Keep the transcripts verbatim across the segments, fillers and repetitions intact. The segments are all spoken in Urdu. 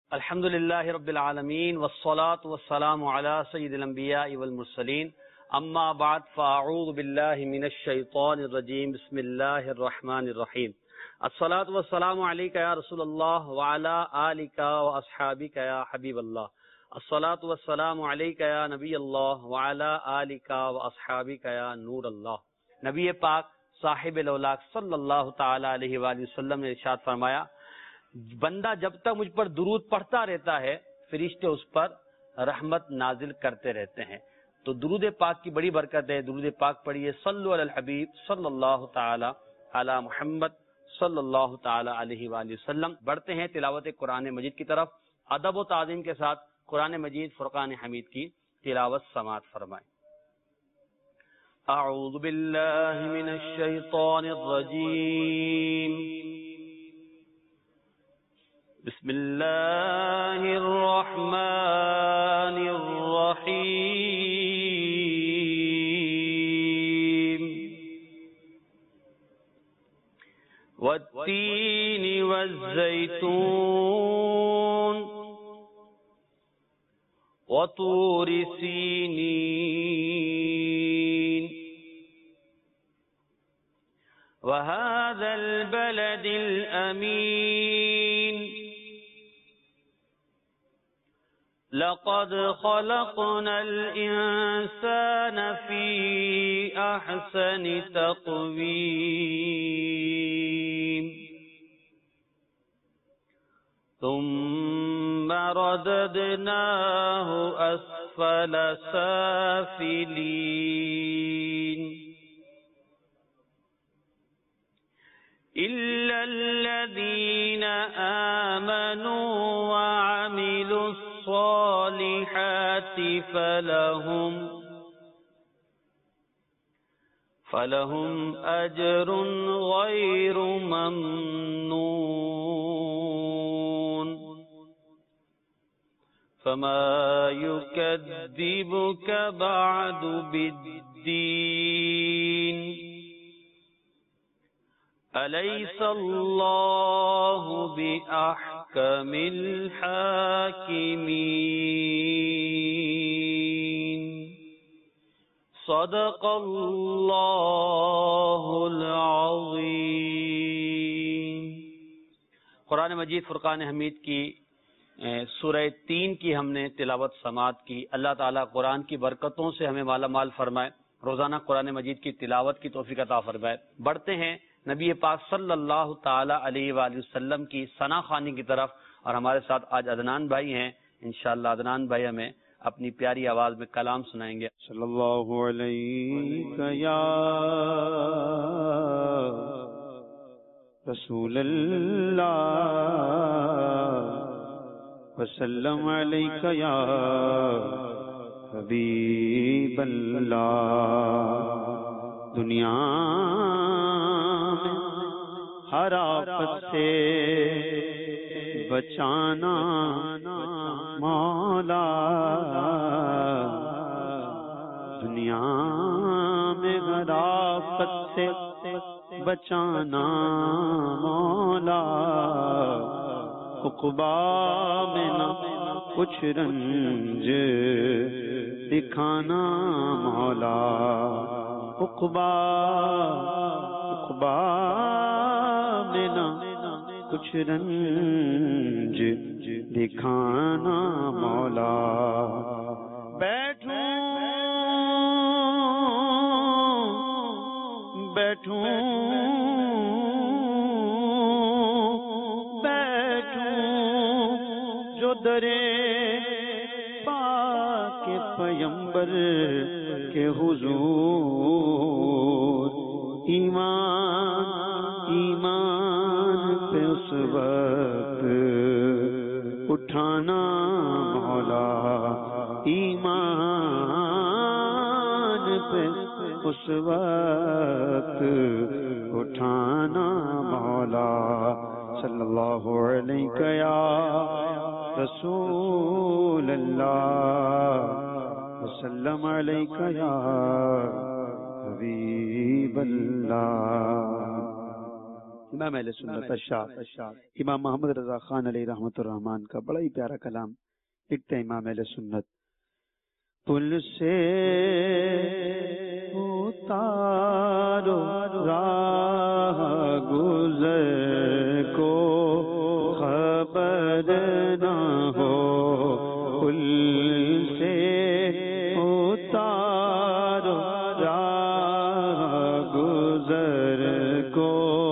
الحمد للہ رب العالمین والصلاة والسلام علی سید الانبیاء والمرسلین اما بعد فاعوذ باللہ من الشیطان الرجیم بسم اللہ الرحمن الرحیم الصلاة والسلام علیک یا رسول اللہ وعلی آلک واصحابک یا حبیب اللہ الصلاة والسلام علیک یا نبی اللہ وعلی آلک واصحابک یا نور اللہ۔ نبی پاک صاحب الاولاق صلی اللہ تعالی علیہ وآلہ وسلم نے ارشاد فرمایا، بندہ جب تک مجھ پر درود پڑھتا رہتا ہے فرشتے اس پر رحمت نازل کرتے رہتے ہیں۔ تو درود پاک کی بڑی برکت ہے، درود پاک پڑھیے، صلو علی الحبیب صلی اللہ تعالی علی محمد صلی اللہ تعالی علیہ وآلہ وسلم۔ بڑھتے ہیں تلاوت قرآن مجید کی طرف، ادب و تعظیم کے ساتھ قرآن مجید فرقان حمید کی تلاوت سماعت فرمائیں۔ اعوذ باللہ من الشیطان الرجیم، بسم اللہ الرحمن الرحیم، والتین والزیتون وطور سینین وهذا البلد الأمين لقد خلقنا الإنسان في أحسن تقويم ثم رددناه أسفل سافلين إلا الذين آمنوا وعملوا الصالحات فلهم فلهم أجر غير ممنون فما يكذبك بعد بالدين أليس الله بأحكم الحاكمين صدق الله العظيم۔ قرآن مجید فرقان حمید کی سورہ تین کی ہم نے تلاوت سماعت کی۔ اللہ تعالیٰ قرآن کی برکتوں سے ہمیں مالا مال فرمائے، روزانہ قرآن مجید کی تلاوت کی توفیق عطا فرمائے۔ بڑھتے ہیں نبی پاک صلی اللہ تعالی علیہ وآلہ وسلم کی ثنا خوانی کی طرف، اور ہمارے ساتھ آج عدنان بھائی ہیں، انشاءاللہ عدنان بھائی ہمیں اپنی پیاری آواز میں کلام سنائیں گے۔ صلی اللہ علیہ یا رسول اللہ وسلم علیک یا حبیب اللہ۔ دنیا ہر آفت سے بچانا مولا، دنیا میں ہر آفت سے بچانا مولا، عقبا میں نہ کچھ رنج دکھانا مولا، عقبا عقبا میں نہ کچھ رنج دکھانا مولا۔ بیٹھوں بیٹھوں بیٹھوں جو درے پاک پیمبر کے حضور، ایمان ایمان پہ اس وقت اٹھانا مولا، ایمان پہ اس وقت اٹھانا مولا۔ صلی اللہ علیہ یا رسول اللہ وسلم علیک یا حبیب اللہ۔ امام اہل سنت اشار امام محمد رضا خان علیہ رحمۃ الرحمان کا بڑا ہی پیارا کلام لکھتے ہیں امام اہل سنت. پل سے اتارو راہ گزر کو خبر نہ ہو، پل سے اتارو راہ گزر کو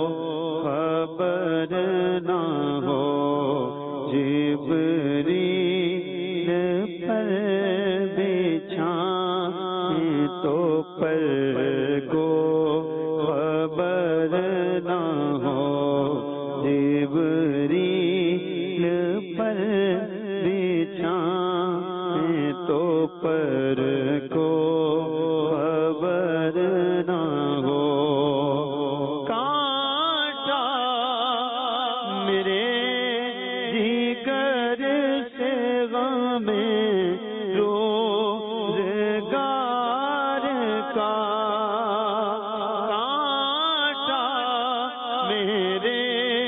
خبر نہ ہو، جبریل پر بچھائیں تو پر کو خبر نہ ہو، جبریل پر بچھائیں تو پر کو خبر نہ ہو. کانٹا میرے جگر سے غم روزگار کا، کانٹا میرے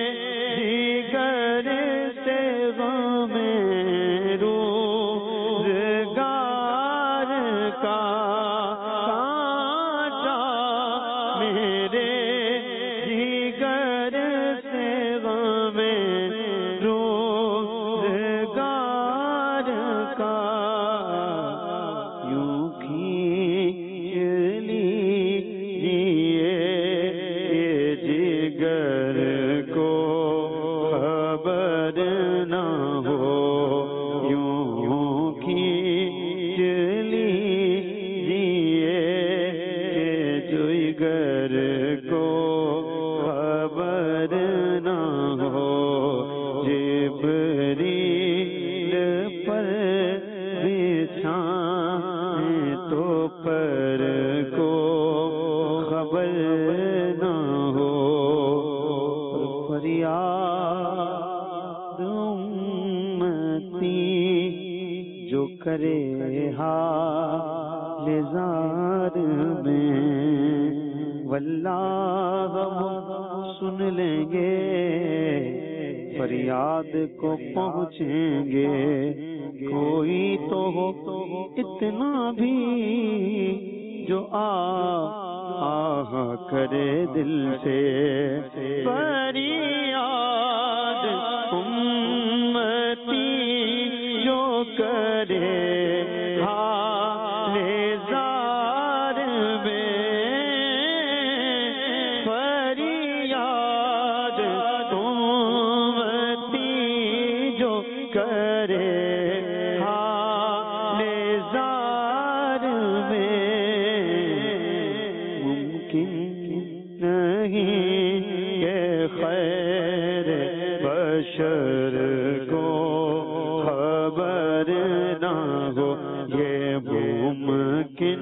جگر سے غم روزگار کا، کانٹا میرے جگر سے غم روزگار کا، یوں کھینچ لیجیے جگر کو خبر نہ ہو، یوں کھینچ لیجیے جگر کو خبر نہ ہو، جبریل پر بچھائیں تو پر کو خبر نہ ہو. فریاد امتی جو کرے حال زار میں، واللہ ہم سن لیں گے، فریاد کو پہنچیں گے. کوئی تو ہو اتنا بھی جو آ آہ کرے دل سے، فریاد امتی جو کرے حال زار میں، فریاد امتی جو کرے حال زار میں، ممکن نہیں کہ خیر بشر کو خبر نہ ہو، یہ ممکن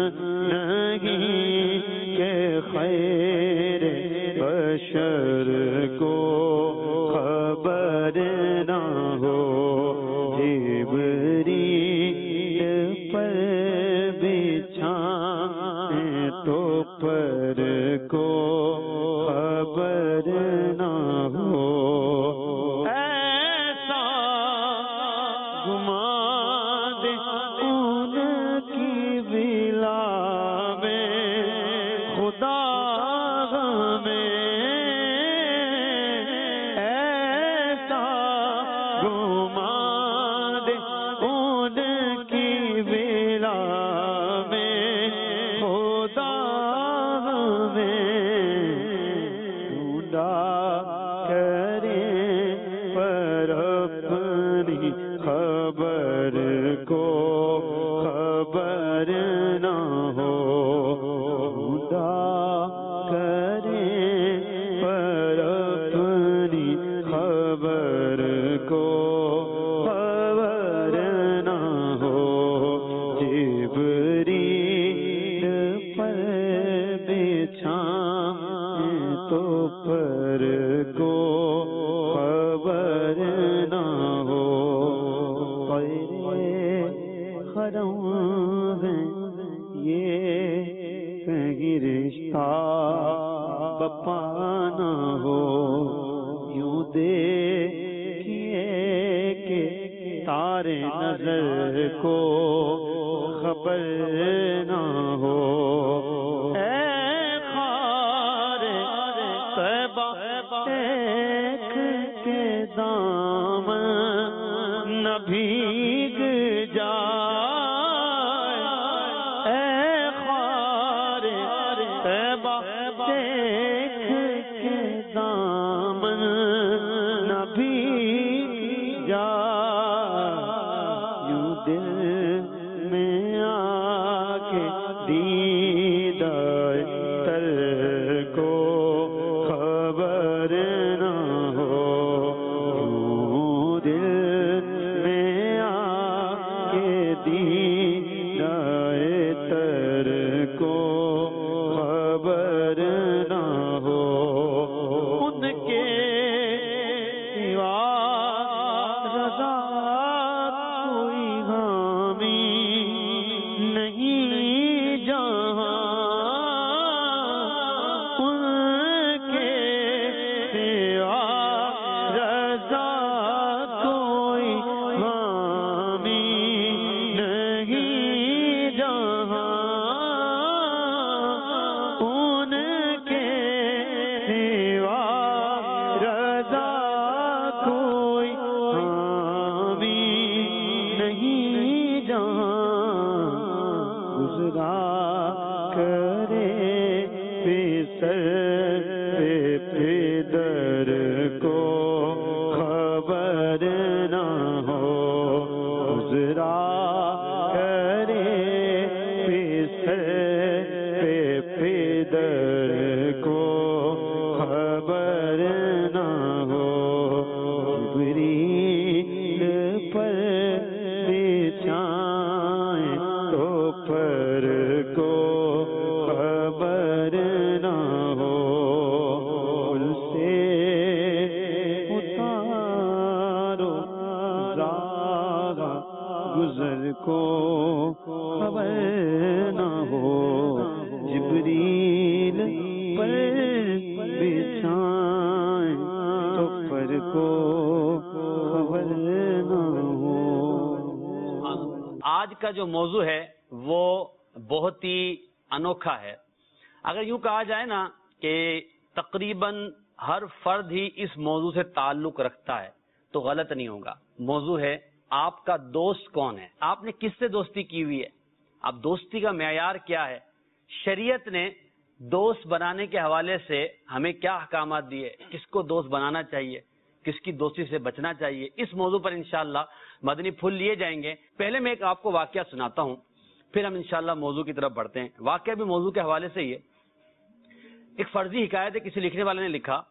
نہیں کہ خیر بشر کو خبر نہ ہو، جبریل پر بچھائیں تو پر کو خبر نہ ہو. ایسا گمان دے ان کی ولا میں خدا میں، ایسا گمان دے ان کی ولا میں خدا میں، ڈھونڈا کریں پر اپنی خبر کو خبر نہ ہو، ڈھونڈا کریں پر اپنی خبر کو خبر نہ ہو، جبریل پر بچھائیں تو پر کو خبر نہ ہو. خرم ہے یہ کہیں رشتہ بپا نہ ہو، یوں دیکھیے کہ تارے نظر کو خبر نہ ہو، اے خار طیبہ دیکھ کے دامن نہ بھیگ جائے، اے خار طیبہ دیکھ کے دامن نہ بھیگ جائے، یوں دل میں آ کے دیدار تر کو خبر نہ ہو، یوں دل میں آ کے دیدار تر کو خبر نہ ہو، ان کے سوا رضا کوئی حامی نہیں جہاں، ان کے سوا رضا کوئی حامی نہیں جہاں، ان کے سوا رضا کوئی حامی نہیں جہاں، گزرا کرے پسر پہ در کو خبر نہ ہو، گزرا کرے پسر پہ در کو خبر نہ ہو، جبریل پر بچھائیں تو پر کو خبر نہ ہو، ان سے اتارو زارا گزر کو خبر نہ ہو، جبریل پر بچھائیں تو پر کو خبر نہ ہو۔ آج کا جو موضوع ہے وہ بہت ہی انوکھا ہے۔ اگر یوں کہا جائے نا کہ تقریباً ہر فرد ہی اس موضوع سے تعلق رکھتا ہے تو غلط نہیں ہوگا۔ موضوع ہے آپ کا دوست کون ہے، آپ نے کس سے دوستی کی ہوئی ہے، اب دوستی کا معیار کیا ہے، شریعت نے دوست بنانے کے حوالے سے ہمیں کیا احکامات دیے، کس کو دوست بنانا چاہیے، کس کی دوستی سے بچنا چاہیے، اس موضوع پر انشاءاللہ مدنی پھول لیے جائیں گے۔ پہلے میں ایک آپ کو واقعہ سناتا ہوں، پھر ہم انشاءاللہ موضوع کی طرف بڑھتے ہیں۔ واقعہ بھی موضوع کے حوالے سے ہی ہے۔ ایک فرضی حکایت ہے، کسی لکھنے والے نے لکھا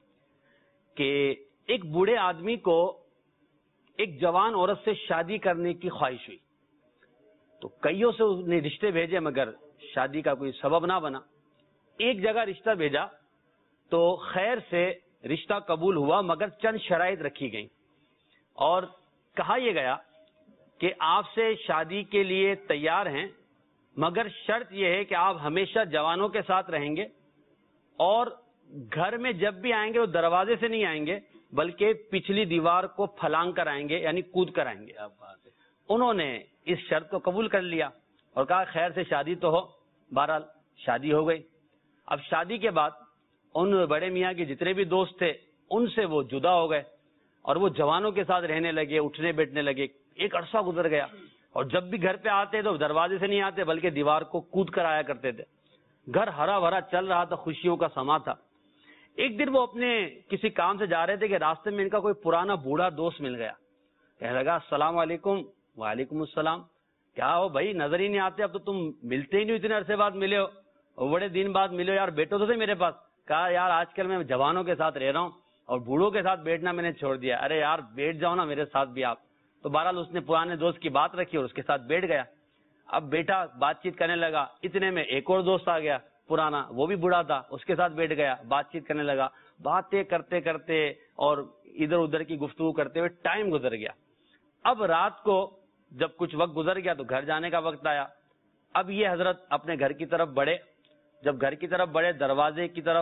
کہ ایک بوڑھے آدمی کو ایک جوان عورت سے شادی کرنے کی خواہش ہوئی، تو کئیوں سے اس نے رشتے بھیجے مگر شادی کا کوئی سبب نہ بنا۔ ایک جگہ رشتہ بھیجا تو خیر سے رشتہ قبول ہوا، مگر چند شرائط رکھی گئیں اور کہا یہ گیا کہ آپ سے شادی کے لیے تیار ہیں، مگر شرط یہ ہے کہ آپ ہمیشہ جوانوں کے ساتھ رہیں گے اور گھر میں جب بھی آئیں گے وہ دروازے سے نہیں آئیں گے بلکہ پچھلی دیوار کو پھلانگ کر آئیں گے، یعنی کود کر آئیں گے۔ انہوں نے اس شرط کو قبول کر لیا اور کہا خیر سے شادی تو ہو۔ بہرحال شادی ہو گئی۔ اب شادی کے بعد ان بڑے میاں کے جتنے بھی دوست تھے ان سے وہ جدا ہو گئے اور وہ جوانوں کے ساتھ رہنے لگے، اٹھنے بیٹھنے لگے۔ ایک عرصہ گزر گیا اور جب بھی گھر پہ آتے تو دروازے سے نہیں آتے بلکہ دیوار کو کود کر آیا کرتے تھے۔ گھر ہرا بھرا چل رہا تھا، خوشیوں کا سما تھا۔ ایک دن وہ اپنے کسی کام سے جا رہے تھے کہ راستے میں ان کا کوئی پرانا بوڑھا دوست مل گیا۔ کہنے لگا السلام علیکم۔ وعلیکم السلام۔ کیا ہو بھائی، نظر ہی نہیں آتے، اب تو تم ملتے ہی نہیں، اتنے عرصے بعد ملے ہو، بڑے دن بعد ملے ہو یار، بیٹھو تو تھے میرے پاس۔ کہا یار آج کل میں جوانوں کے ساتھ رہ رہا ہوں اور بوڑھوں کے ساتھ بیٹھنا میں نے چھوڑ دیا۔ ارے یار بیٹھ جاؤ نا میرے ساتھ بھی آپ۔ تو بہرحال اس نے پرانے دوست کی بات رکھی اور اس کے ساتھ بیٹھ گیا۔ اب بیٹھا، بات چیت کرنے لگا، اتنے میں ایک اور دوست آ گیا پرانا، وہ بھی بوڑھا تھا، اس کے ساتھ بیٹھ گیا، بات چیت کرنے لگا۔ باتیں کرتے کرتے اور ادھر ادھر کی گفتگو کرتے ہوئے ٹائم گزر گیا۔ اب رات کو جب کچھ وقت گزر گیا تو گھر جانے کا وقت آیا۔ اب یہ حضرت اپنے گھر کی طرف بڑھے۔ جب گھر کی طرف بڑھے، دروازے کی طرف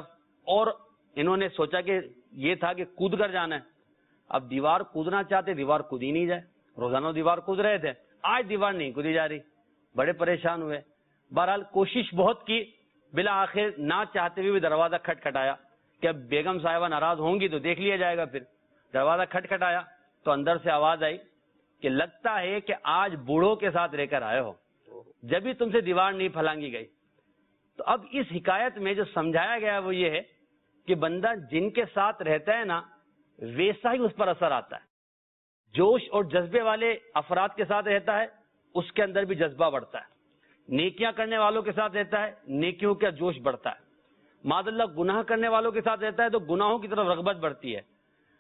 اور انہوں نے سوچا کہ یہ تھا کہ کود کر جانا ہے. اب دیوار کودنا چاہتے, دیوار کودی نہیں جائے. روزانہ دیوار کود رہے تھے, آج دیوار نہیں کودی جا رہی, بڑے پریشان ہوئے. بہرحال کوشش بہت کی, بالآخر نہ چاہتے ہوئے بھی دروازہ کھٹکھٹایا کہ اب بیگم صاحبہ ناراض ہوں گی تو دیکھ لیا جائے گا. پھر دروازہ کھٹکھٹایا تو اندر سے آواز آئی کہ لگتا ہے کہ آج بوڑھوں کے ساتھ رہ کر آئے ہو, جبھی تم سے دیوار نہیں پھلانگی گئی. تو اب اس حکایت میں جو سمجھایا گیا وہ یہ ہے کہ بندہ جن کے ساتھ رہتا ہے نا ویسا ہی اس پر اثر آتا ہے. جوش اور جذبے والے افراد کے ساتھ رہتا ہے, اس کے اندر بھی جذبہ بڑھتا ہے. نیکیاں کرنے والوں کے ساتھ رہتا ہے, نیکیوں کا جوش بڑھتا ہے. معاذ اللہ گناہ کرنے والوں کے ساتھ رہتا ہے تو گناہوں کی طرف رغبت بڑھتی ہے.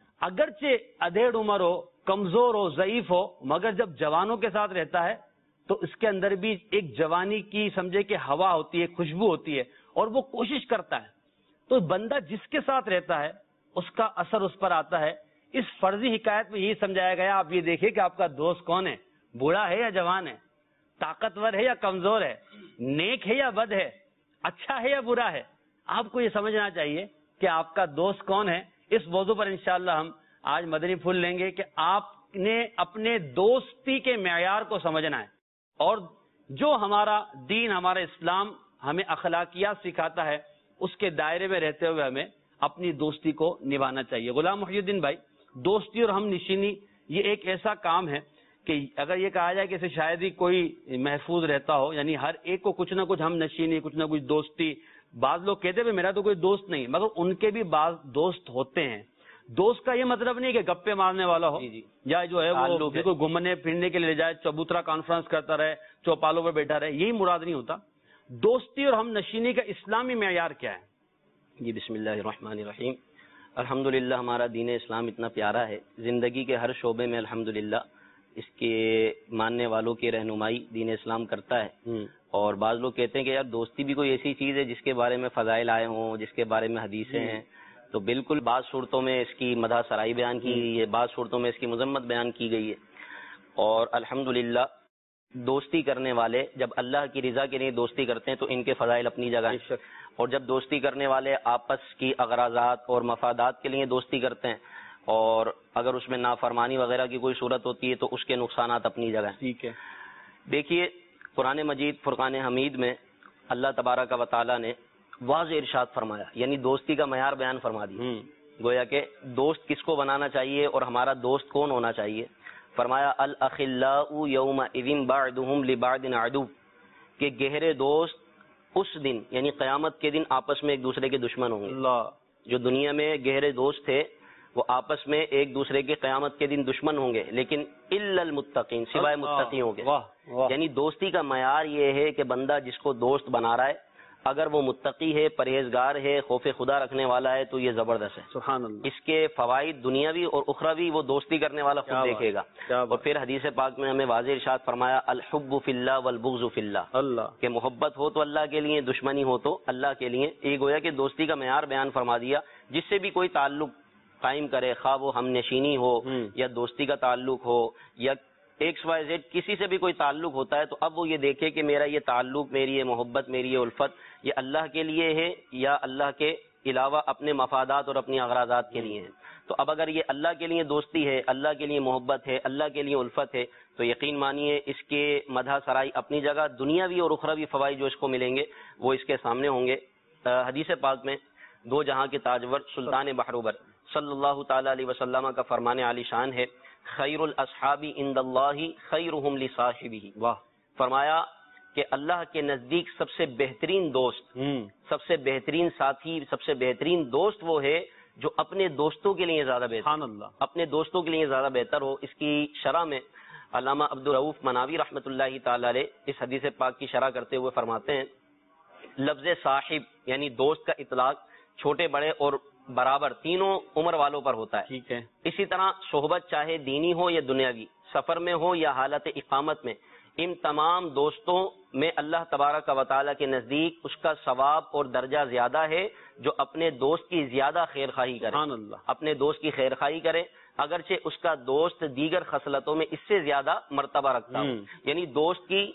اگرچہ ادھیڑ عمر ہو, کمزور ہو, ضعیف ہو, مگر جب جوانوں کے ساتھ رہتا ہے تو اس کے اندر بھی ایک جوانی کی سمجھے کہ ہوا ہوتی ہے, خوشبو ہوتی ہے, اور وہ کوشش کرتا ہے. تو بندہ جس کے ساتھ رہتا ہے اس کا اثر اس پر آتا ہے. اس فرضی حکایت میں یہی سمجھایا گیا, آپ یہ دیکھیں کہ آپ کا دوست کون ہے, بوڑھا ہے یا جوان ہے, طاقتور ہے یا کمزور ہے, نیک ہے یا بد ہے, اچھا ہے یا برا ہے. آپ کو یہ سمجھنا چاہیے کہ آپ کا دوست کون ہے. اس موضوع پر انشاءاللہ ہم آج مدنی پھول لیں گے کہ آپ نے اپنے دوستی کے معیار کو سمجھنا ہے, اور جو ہمارا دین, ہمارا اسلام ہمیں اخلاقیات سکھاتا ہے اس کے دائرے میں رہتے ہوئے ہمیں اپنی دوستی کو نبھانا چاہیے. غلام محی الدین بھائی, دوستی اور ہم نشینی یہ ایک ایسا کام ہے کہ اگر یہ کہا جائے کہ اسے شاید ہی کوئی محفوظ رہتا ہو, یعنی ہر ایک کو کچھ نہ کچھ ہم نشینی, کچھ نہ کچھ دوستی. بعض لوگ کہتے ہیں میرا تو کوئی دوست نہیں, مگر ان کے بھی بعض دوست ہوتے ہیں. دوست کا یہ مطلب نہیں کہ گپے مارنے والا ہو, جی جی. یا جو ہے وہ کوئی گھومنے پھرنے کے لیے لے جائے, چبوترا کانفرنس کرتا رہے, چوپالوں پر بیٹھا رہے, یہی مراد نہیں ہوتا. دوستی اور ہم نشینی کا اسلامی معیار کیا ہے؟ جی بسم اللہ الرحمن الرحیم. الحمدللہ ہمارا دین اسلام اتنا پیارا ہے, زندگی کے ہر شعبے میں الحمدللہ اس کے ماننے والوں کی رہنمائی دین اسلام کرتا ہے. اور بعض لوگ کہتے ہیں کہ یار دوستی بھی کوئی ایسی چیز ہے جس کے بارے میں فضائل آئے ہوں, جس کے بارے میں حدیثیں ہیں. تو بالکل بعض صورتوں میں اس کی مدح سرائی بیان کی گئی ہے, بعض صورتوں میں اس کی مذمت بیان کی گئی ہے. اور الحمدللہ دوستی کرنے والے جب اللہ کی رضا کے لیے دوستی کرتے ہیں تو ان کے فضائل اپنی جگہ ہیں, اور جب دوستی کرنے والے آپس کی اغراضات اور مفادات کے لیے دوستی کرتے ہیں اور اگر اس میں نافرمانی وغیرہ کی کوئی صورت ہوتی ہے تو اس کے نقصانات اپنی جگہ ہیں. ٹھیک ہے, دیکھیے قرآن مجید فرقان حمید میں اللہ تبارک و تعالیٰ نے واضح ارشاد فرمایا, یعنی دوستی کا معیار بیان فرما دیا. گویا کہ دوست کس کو بنانا چاہیے اور ہمارا دوست کون ہونا چاہیے. فرمایا الاخلاء یومئذ بعضهم لبعض عدو, کہ گہرے دوست اس دن یعنی قیامت کے دن آپس میں ایک دوسرے کے دشمن ہوں گے. اللہ, جو دنیا میں گہرے دوست تھے وہ آپس میں ایک دوسرے کے قیامت کے دن دشمن ہوں گے, لیکن الا المتقین, سوائے متقیوں کے. یعنی دوستی کا معیار یہ ہے کہ بندہ جس کو دوست بنا رہا ہے اگر وہ متقی ہے, پرہیزگار ہے, خوف خدا رکھنے والا ہے تو یہ زبردست ہے. سبحان اللہ. اس کے فوائد دنیاوی اور اخروی وہ دوستی کرنے والا خود دیکھے گا. اور پھر حدیث پاک میں ہمیں واضح ارشاد فرمایا الحب فی اللہ والبغض فی اللہ, اللہ کہ محبت ہو تو اللہ کے لیے, دشمنی ہو تو اللہ کے لیے. یہ گویا کہ دوستی کا معیار بیان فرما دیا. جس سے بھی کوئی تعلق قائم کرے, خواہ وہ ہم نشینی ہو یا دوستی کا تعلق ہو یا ایکس وائی زیڈ کسی سے بھی کوئی تعلق ہوتا ہے, تو اب وہ یہ دیکھے کہ میرا یہ تعلق, میری یہ محبت, میری یہ الفت یہ اللہ کے لیے ہے یا اللہ کے علاوہ اپنے مفادات اور اپنی اغراضات کے لیے ہے. تو اب اگر یہ اللہ کے لیے دوستی ہے, اللہ کے لیے محبت ہے, اللہ کے لیے الفت ہے, تو یقین مانیے اس کے مدح سرائی اپنی جگہ, دنیاوی اور اخروی فوائد جو اس کو ملیں گے وہ اس کے سامنے ہوں گے. حدیث پاک میں دو جہاں کے تاجور سلطان بحروبر صلی اللہ تعالی علیہ وسلم کا فرمان عالی شان ہے, خیر الاصحاب عند اللہ خیرہم لصاحبہ. واہ, فرمایا کہ اللہ کے نزدیک سب سے بہترین دوست, سب سے بہترین ساتھی, سب سے بہترین دوست وہ ہے جو اپنے دوستوں کے لیے زیادہ بہتر, سبحان اللہ, اپنے دوستوں کے لیے زیادہ بہتر ہو. اس کی شرح میں علامہ عبدالرؤف مناوی رحمۃ اللہ تعالی علیہ اس حدیث پاک کی شرح کرتے ہوئے فرماتے ہیں لفظ صاحب یعنی دوست کا اطلاق چھوٹے بڑے اور برابر تینوں عمر والوں پر ہوتا ہے. ٹھیک ہے. اسی طرح صحبت چاہے دینی ہو یا دنیاوی, سفر میں ہو یا حالت اقامت میں, ان تمام دوستوں میں اللہ تبارک و تعالیٰ کے نزدیک اس کا ثواب اور درجہ زیادہ ہے جو اپنے دوست کی زیادہ خیر خواہی کرے. سبحان اللہ. اپنے دوست کی خیر خواہی کرے اگرچہ اس کا دوست دیگر خصلتوں میں اس سے زیادہ مرتبہ رکھتا ہو. یعنی دوست کی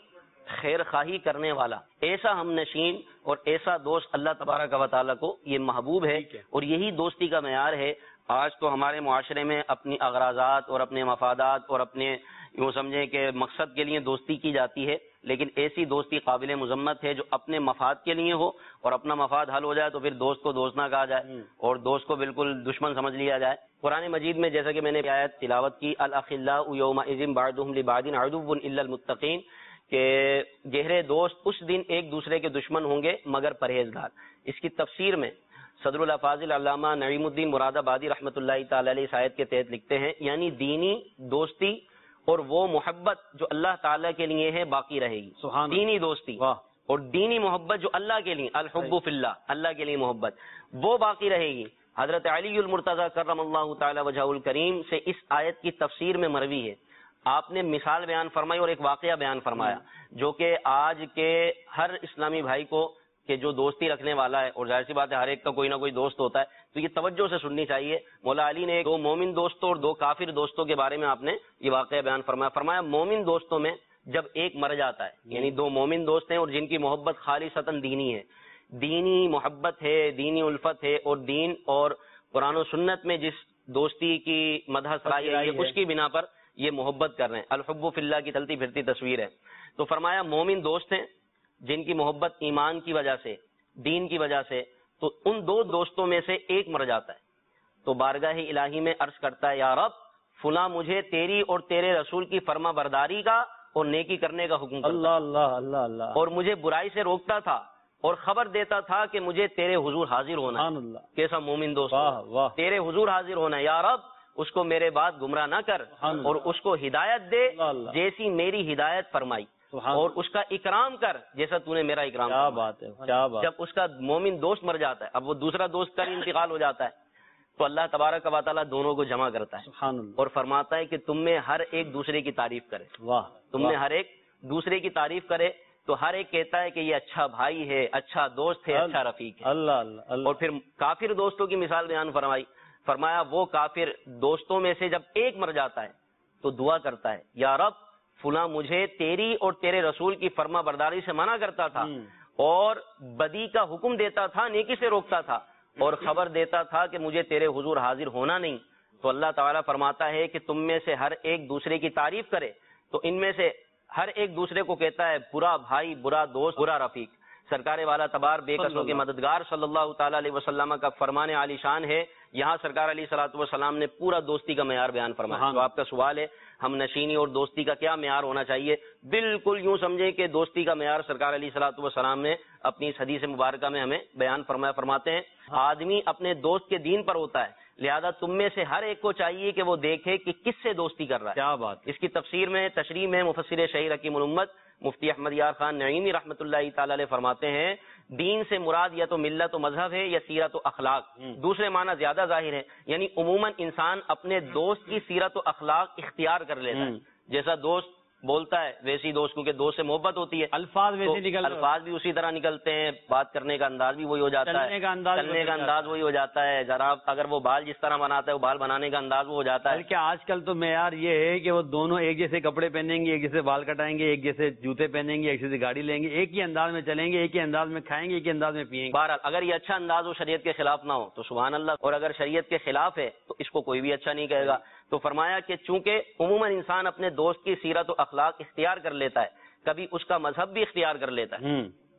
خیر خواہی کرنے والا، ایسا ہم نشین اور ایسا دوست اللہ تبارک و تعالیٰ کو یہ محبوب ہے، اور یہی دوستی کا معیار ہے۔ آج تو ہمارے معاشرے میں اپنی اغراضات اور اپنے مفادات اور اپنے یوں سمجھیں کہ مقصد کے لیے دوستی کی جاتی ہے، لیکن ایسی دوستی قابل مذمت ہے جو اپنے مفاد کے لیے ہو، اور اپنا مفاد حل ہو جائے تو پھر دوست کو دوست نہ کہا جائے اور دوست کو بالکل دشمن سمجھ لیا جائے۔ قرآن مجید میں جیسا کہ میں نے آیت تلاوت کی، الاخلاء یومئذ بعضهم لبعض عدو الا المتقین، کہ گہرے دوست اس دن ایک دوسرے کے دشمن ہوں گے مگر پرہیزگار۔ اس کی تفسیر میں صدر الافاضل علامہ نعیم الدین مراد آبادی رحمۃ اللہ تعالی علیہ اس آیت کے تحت لکھتے ہیں، یعنی دینی دوستی اور وہ محبت جو اللہ تعالیٰ کے لیے ہے باقی رہے گی۔ دینی دوستی اور دینی محبت جو اللہ کے لیے، الحب فی اللہ، اللہ کے لیے محبت، وہ باقی رہے گی۔ حضرت علی المرتضی کرم اللہ تعالی وجہہ الکریم سے اس آیت کی تفسیر میں مروی ہے، آپ نے مثال بیان فرمائی اور ایک واقعہ بیان فرمایا جو کہ آج کے ہر اسلامی بھائی کو کہ جو دوستی رکھنے والا ہے، اور ظاہر سی بات ہے ہر ایک کا کوئی نہ کوئی دوست ہوتا ہے، تو یہ توجہ سے سننی چاہیے۔ مولا علی نے دو مومن دوستوں اور دو کافر دوستوں کے بارے میں آپ نے یہ واقعہ بیان فرمایا۔ فرمایا مومن دوستوں میں جب ایک مر جاتا ہے، یعنی دو مومن دوست ہیں اور جن کی محبت خالصتاً دینی ہے، دینی محبت ہے، دینی الفت ہے، اور دین اور قرآن و سنت میں جس دوستی کی مدح سرائی ہے اس کی بنا پر یہ محبت کر رہے ہیں، الحب فی اللہ کی چلتی پھرتی تصویر ہے۔ تو فرمایا مومن دوست ہیں جن کی محبت ایمان کی وجہ سے، دین کی وجہ سے، تو ان دو دوستوں میں سے ایک مر جاتا ہے تو بارگاہ الہی میں عرض کرتا ہے، یا رب فلاں مجھے تیری اور تیرے رسول کی فرما برداری کا اور نیکی کرنے کا حکم کرتا، اللہ اللہ اللہ اللہ، اور مجھے برائی سے روکتا تھا اور خبر دیتا تھا کہ مجھے تیرے حضور حاضر ہونا ہے۔ اللہ، کیسا مومن دوست، واہ واہ، تیرے حضور حاضر ہونا ہے، یا رب اس کو میرے بعد گمراہ نہ کر اور اس کو ہدایت دے جیسی میری ہدایت فرمائی، اور اس کا اکرام کر جیسا تو نے میرا اکرام کیا بات ہے، کیا بات۔ جب اس کا مومن دوست مر جاتا ہے، اب وہ دوسرا دوست کا انتقال ہو جاتا ہے، تو اللہ تبارک و تعالیٰ دونوں کو جمع کرتا ہے سبحان اللہ، اور فرماتا ہے کہ تم میں ہر ایک دوسرے کی تعریف کرے، واہ، تم میں ہر ایک دوسرے کی تعریف کرے، تو ہر ایک کہتا ہے کہ یہ اچھا بھائی ہے، اچھا دوست ہے، اچھا رفیق ہے۔ اللہ اللہ، اور پھر کافر دوستوں کی مثال بیان فرمائی، فرمایا وہ کافر دوستوں میں سے جب ایک مر جاتا ہے تو دعا کرتا ہے، یا رب فلاں مجھے تیری اور تیرے رسول کی فرما برداری سے منع کرتا تھا اور بدی کا حکم دیتا تھا، نیکی سے روکتا تھا، اور خبر دیتا تھا کہ مجھے تیرے حضور حاضر ہونا نہیں، تو اللہ تعالیٰ فرماتا ہے کہ تم میں سے ہر ایک دوسرے کی تعریف کرے، تو ان میں سے ہر ایک دوسرے کو کہتا ہے برا بھائی، برا دوست، برا رفیق۔ سرکار والا تبار بے قصوں کے مددگار صلی اللہ تعالی علیہ وسلم کا فرمان عالی شان ہے، یہاں سرکار علیہ الصلوۃ والسلام نے پورا دوستی کا معیار بیان فرمایا۔ تو آپ کا سوال ہے ہم نشینی اور دوستی کا کیا معیار ہونا چاہیے؟ بالکل یوں سمجھیں کہ دوستی کا معیار سرکار علیہ الصلوۃ والسلام نے اپنی اس حدیث مبارکہ میں ہمیں بیان فرمایا، فرماتے ہیں آدمی اپنے دوست کے دین پر ہوتا ہے، لہذا تم میں سے ہر ایک کو چاہیے کہ وہ دیکھے کہ کس سے دوستی کر رہا ہے۔ کیا بات۔ اس کی تفسیر میں تشریح میں مفسر شہیر حکیم الامت مفتی احمد یار خان نعیمی رحمۃ اللہ تعالی علیہ فرماتے ہیں دین سے مراد یا تو ملت و مذہب ہے یا سیرت و اخلاق، دوسرے معنی زیادہ ظاہر ہے، یعنی عموماً انسان اپنے دوست کی سیرت و اخلاق اختیار کر لیتا ہے، جیسا دوست بولتا ہے ویسی دوست، کیونکہ دوست سے محبت ہوتی ہے، الفاظ ویسے نکلتے ہیں، الفاظ بھی اسی طرح نکلتے ہیں، بات کرنے کا انداز بھی وہی ہو جاتا ہے، چلنے کا انداز چلنے کا انداز وہی ہو جاتا ہے، ذرا اگر وہ بال جس طرح بناتا ہے وہ بال بنانے کا انداز وہ ہو جاتا ہے۔ بلکہ آج کل تو معیار یہ ہے کہ وہ دونوں ایک جیسے کپڑے پہنیں گے، ایک جیسے بال کٹائیں گے، ایک جیسے جوتے پہنیں گے، ایک جیسے گاڑی لیں گے، ایک ہی انداز میں چلیں گے، ایک ہی انداز میں کھائیں گے، ایک ہی انداز میں پیئیں گے۔ بہرحال اگر یہ اچھا انداز ہو شریعت کے خلاف نہ ہو تو سبحان اللہ، اور اگر شریعت کے خلاف ہے تو اس کو کوئی بھی اچھا نہیں کہے گا۔ تو فرمایا کہ چونکہ عموماً انسان اپنے دوست کی سیرت و اخلاق اختیار کر لیتا ہے، کبھی اس کا مذہب بھی اختیار کر لیتا ہے،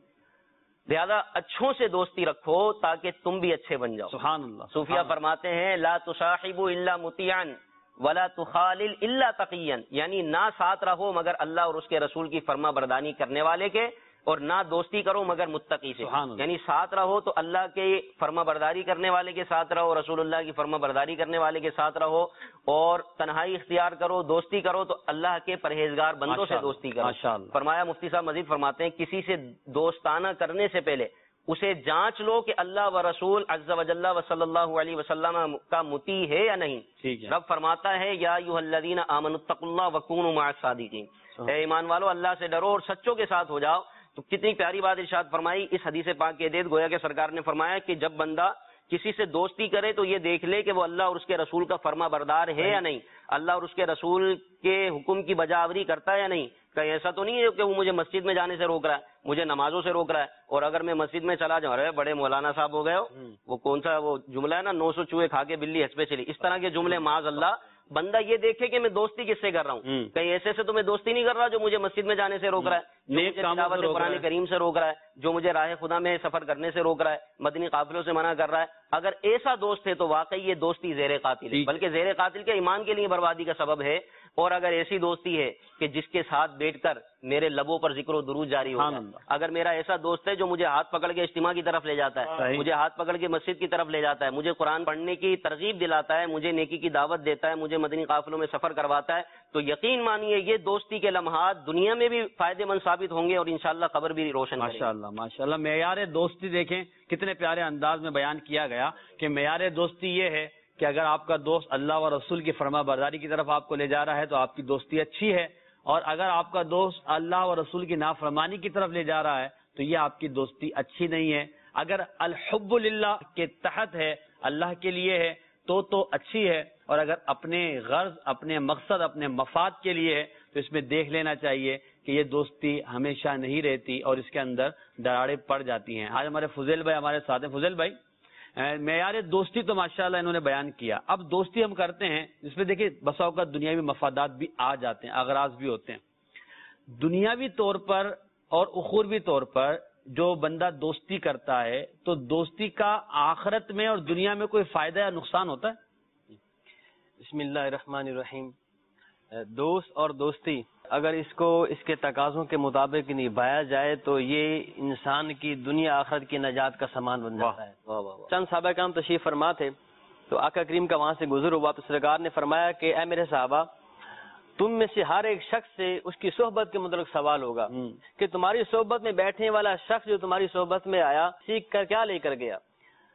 لہذا اچھوں سے دوستی رکھو تاکہ تم بھی اچھے بن جاؤ۔ سبحان اللہ۔ صوفیہ فرماتے ہیں لا تصاحبوا الا مطیعا ولا تخالل الا تقیا، یعنی نہ ساتھ رہو مگر اللہ اور اس کے رسول کی فرما برداری کرنے والے کے، اور نہ دوستی کرو مگر متقی سے، یعنی ساتھ رہو تو اللہ کے فرما برداری کرنے والے کے ساتھ رہو، رسول اللہ کی فرما برداری کرنے والے کے ساتھ رہو، اور تنہائی اختیار کرو، دوستی کرو تو اللہ کے پرہیزگار بندوں سے دوستی کرو۔ فرمایا مفتی صاحب مزید فرماتے ہیں کسی سے دوستانہ کرنے سے پہلے اسے جانچ لو کہ اللہ و رسول عز و جل و صلی اللہ علیہ وسلم کا مطیع ہے یا نہیں۔ رب فرماتا ہے یا ایھا الذین آمنوا اتقوا اللہ وکونوا مع الصادقین، اے ایمان والو اللہ سے ڈرو اور سچوں کے ساتھ ہو جاؤ۔ تو کتنی پیاری بات ارشاد فرمائی اس حدیث پاک کے عدید، گویا کہ سرکار نے فرمایا کہ جب بندہ کسی سے دوستی کرے تو یہ دیکھ لے کہ وہ اللہ اور اس کے رسول کا فرما بردار ہے یا نہیں، اللہ اور اس کے رسول کے حکم کی بجاوری کرتا ہے یا نہیں. کہیں ایسا تو نہیں ہے کہ وہ مجھے مسجد میں جانے سے روک رہا ہے، مجھے نمازوں سے روک رہا ہے، اور اگر میں مسجد میں چلا جاؤں ارے بڑے مولانا صاحب ہو گئے ہو، وہ کون سا وہ جملہ ہے نا، نو سو چوہے کھا کے بلی ہنس پہ چلی، اس طرح کے جملے معاذ اللہ. بندہ یہ دیکھے کہ میں دوستی کس سے کر رہا ہوں، کہیں ایسے سے تو میں دوستی نہیں کر رہا جو مجھے مسجد میں جانے سے روک رہا ہے، جو مجھے تلاوت قرآن کریم سے روک رہا ہے، جو مجھے راہ خدا میں سفر کرنے سے روک رہا ہے، مدنی قافلوں سے منع کر رہا ہے. اگر ایسا دوست ہے تو واقعی یہ دوستی زیر قاتل ہے، بلکہ زیر قاتل کے ایمان کے لیے بربادی کا سبب ہے. اور اگر ایسی دوستی ہے کہ جس کے ساتھ بیٹھ کر میرے لبوں پر ذکر و درود جاری ہو جائے، اگر میرا ایسا دوست ہے جو مجھے ہاتھ پکڑ کے اجتماع کی طرف لے جاتا ہے، مجھے ہاتھ پکڑ کے مسجد کی طرف لے جاتا ہے، مجھے قرآن پڑھنے کی ترغیب دلاتا ہے، مجھے نیکی کی دعوت دیتا ہے، مجھے مدنی قافلوں میں سفر کرواتا ہے، تو یقین مانیے یہ دوستی کے لمحات دنیا میں بھی فائدے مند ثابت ہوں گے اور انشاءاللہ قبر بھی روشن. ماشاءاللہ ماشاءاللہ. معیار دوستی دیکھیں کتنے پیارے انداز میں بیان کیا گیا کہ معیار دوستی یہ ہے کہ اگر آپ کا دوست اللہ و رسول کی فرما برداری کی طرف آپ کو لے جا رہا ہے تو آپ کی دوستی اچھی ہے، اور اگر آپ کا دوست اللہ و رسول کی نافرمانی کی طرف لے جا رہا ہے تو یہ آپ کی دوستی اچھی نہیں ہے. اگر الحب للہ کے تحت ہے، اللہ کے لیے ہے تو تو اچھی ہے، اور اگر اپنے غرض، اپنے مقصد، اپنے مفاد کے لیے ہے تو اس میں دیکھ لینا چاہیے کہ یہ دوستی ہمیشہ نہیں رہتی اور اس کے اندر دراڑیں پڑ جاتی ہیں. آج ہمارے فضیل بھائی ہمارے ساتھ ہیں. فضیل بھائی، معیار دوستی تو ماشاءاللہ انہوں نے بیان کیا. اب دوستی ہم کرتے ہیں جس میں دیکھیں بسا اوقات دنیاوی مفادات بھی آ جاتے ہیں، اغراض بھی ہوتے ہیں. دنیاوی طور پر اور اخروی طور پر جو بندہ دوستی کرتا ہے تو دوستی کا آخرت میں اور دنیا میں کوئی فائدہ یا نقصان ہوتا ہے؟ بسم اللہ الرحمن الرحیم. دوست اور دوستی اگر اس کو اس کے تقاضوں کے مطابق نبھایا جائے تو یہ انسان کی دنیا آخرت کی نجات کا سامان بن جاتا ہے. چند صحابہ کرام تشریف فرما تھے تو آقا کریم کا وہاں سے گزر ہوا تو سرکار نے فرمایا کہ اے میرے صحابہ، تم میں سے ہر ایک شخص سے اس کی صحبت کے متعلق سوال ہوگا کہ تمہاری صحبت میں بیٹھنے والا شخص جو تمہاری صحبت میں آیا سیکھ کر کیا لے کر گیا.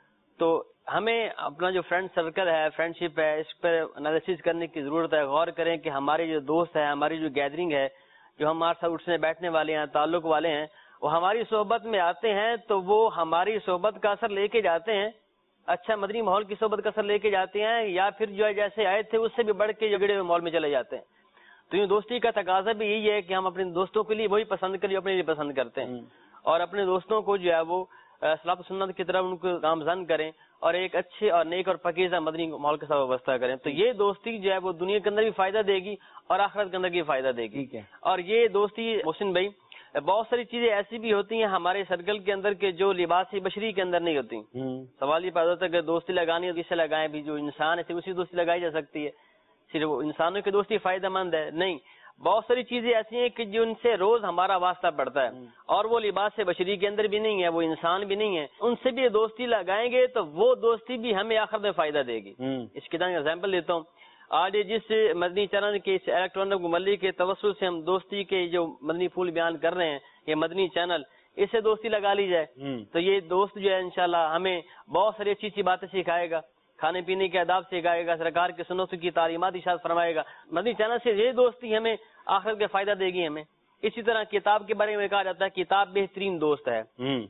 تو ہمیں اپنا جو فرینڈ سرکل ہے، فرینڈ شپ ہے، اس پر انالیسس کرنے کی ضرورت ہے. غور کریں کہ ہمارے جو دوست ہیں، ہماری جو گیدرنگ ہے، جو ہمارے ساتھ اٹھنے بیٹھنے والے ہیں، تعلق والے ہیں، وہ ہماری صحبت میں آتے ہیں تو وہ ہماری صحبت کا اثر لے کے جاتے ہیں، اچھا مدنی ماحول کی صحبت کا اثر لے کے جاتے ہیں، یا پھر جو ہے جیسے آئے تھے اس سے بھی بڑھ کے جگڑے ہوئے ماحول میں چلے جاتے ہیں. تو یہ دوستی کا تقاضا بھی یہی ہے کہ ہم اپنے دوستوں کے لیے وہی پسند کریں جو اپنے لیے پسند کرتے ہیں، اور اپنے دوستوں کو جو ہے وہ صلاح سنت کی طرف ان کو گامزن کریں اور ایک اچھے اور نیک اور پاکیزہ مدنی ماحول کے ساتھ وابستہ کریں. تو یہ دوستی جو ہے وہ دنیا کے اندر بھی فائدہ دے گی اور آخرت کے اندر بھی فائدہ دے گی. اور یہ دوستی محسن بھائی بہت ساری چیزیں ایسی بھی ہوتی ہیں ہمارے سرکل کے اندر کے جو لباس بشری کے اندر نہیں ہوتی. سوال یہ پیدا ہوتا ہے کہ دوستی لگانی ہے کس سے لگائیں؟ بھی جو انسان ہے صرف اسی دوستی لگائی جا سکتی ہے، صرف انسانوں کی دوستی فائدہ مند ہے؟ نہیں، بہت ساری چیزیں ایسی ہیں کہ جو ان سے روز ہمارا واسطہ پڑتا ہے، اور وہ لباس سے بشری کے اندر بھی نہیں ہے، وہ انسان بھی نہیں ہے. ان سے بھی دوستی لگائیں گے تو وہ دوستی بھی ہمیں آخرت میں فائدہ دے گی. اس کی طرح ایگزامپل دیتا ہوں. آج جس مدنی چینل کے اس الیکٹرانک ملی کے توسل سے ہم دوستی کے جو مدنی پھول بیان کر رہے ہیں، یہ مدنی چینل، اس سے دوستی لگا لی جائے تو یہ دوست جو ہے انشاءاللہ ہمیں بہت ساری اچھی اچھی باتیں سکھائے گا، کھانے پینے کے آداب سکھائے گا، سرکار کے سنتوں کی تعلیمات ارشاد فرمائے گا. مدنی چینل سے یہ دوستی ہمیں آخرت کا فائدہ دے گی ہمیں. اسی طرح کتاب کے بارے میں کہا جاتا ہے کتاب بہترین دوست ہے.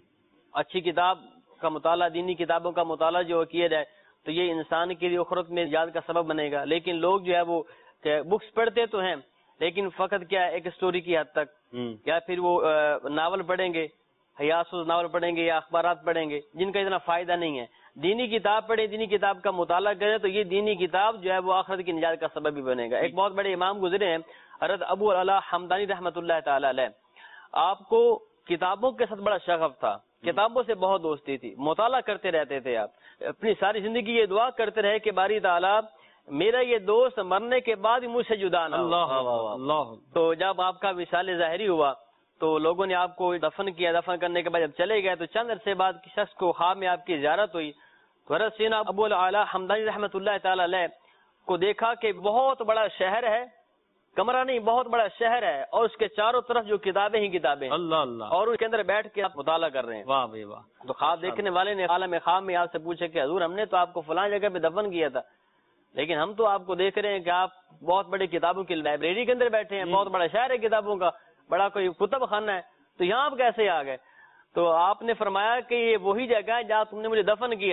اچھی کتاب کا مطالعہ، دینی کتابوں کا مطالعہ جو کیا جائے تو یہ انسان کے لیے آخرت میں نجات کا سبب بنے گا. لیکن لوگ جو ہے وہ بکس پڑھتے تو ہیں لیکن فقط کیا ایک اسٹوری کی حد تک، یا پھر وہ ناول پڑھیں گے، حیاسوز ناول پڑھیں گے یا اخبارات پڑھیں گے جن کا اتنا فائدہ نہیں ہے. دینی کتاب پڑھیں، دینی کتاب کا مطالعہ کریں تو یہ دینی کتاب جو ہے وہ آخرت کی نجات کا سبب بھی بنے گا. ایک بہت بڑے امام گزرے ہیں حضرت ابو العلا حمدانی رحمۃ اللہ تعالی علیہ. آپ کو کتابوں کے ساتھ بڑا شغف تھا، کتابوں سے بہت دوستی تھی، مطالعہ کرتے رہتے تھے. آپ اپنی ساری زندگی یہ دعا کرتے رہے کہ باری تعالیٰ میرا یہ دوست مرنے کے بعد مجھ سے جدا نہ ہو. تو جب آپ کا وصال ظاہری ہوا تو لوگوں نے آپ کو دفن کیا. دفن کرنے کے بعد جب چلے گئے تو چند عرصے بعد کسی شخص کو خواب میں آپ کی زیارت ہوئی تو حضرت سیدنا ابو العلا حمدانی رحمۃ اللہ تعالی علیہ کو دیکھا کہ بہت بڑا شہر ہے، کمرہ نہیں بہت بڑا شہر ہے، اور اس کے چاروں طرف جو کتابیں ہی کتابیں اللہ اللہ اور اس کے اندر بیٹھ کے آپ مطالعہ کر رہے ہیں. واہ بھائی واہ. تو خواب دیکھنے والے نے عالم خواب میں آپ سے پوچھا کہ حضور ہم نے تو آپ کو فلاں جگہ پہ دفن کیا تھا لیکن ہم تو آپ کو دیکھ رہے ہیں کہ آپ بہت بڑے کتابوں کی لائبریری کے اندر بیٹھے ہیں، بہت بڑا شہر ہے کتابوں کا، بڑا کوئی کتب خانہ ہے، تو یہاں آپ کیسے آ گئے؟ تو آپ نے فرمایا کہ یہ وہی جگہ ہے جہاں تم نے مجھے دفن کیا تھا.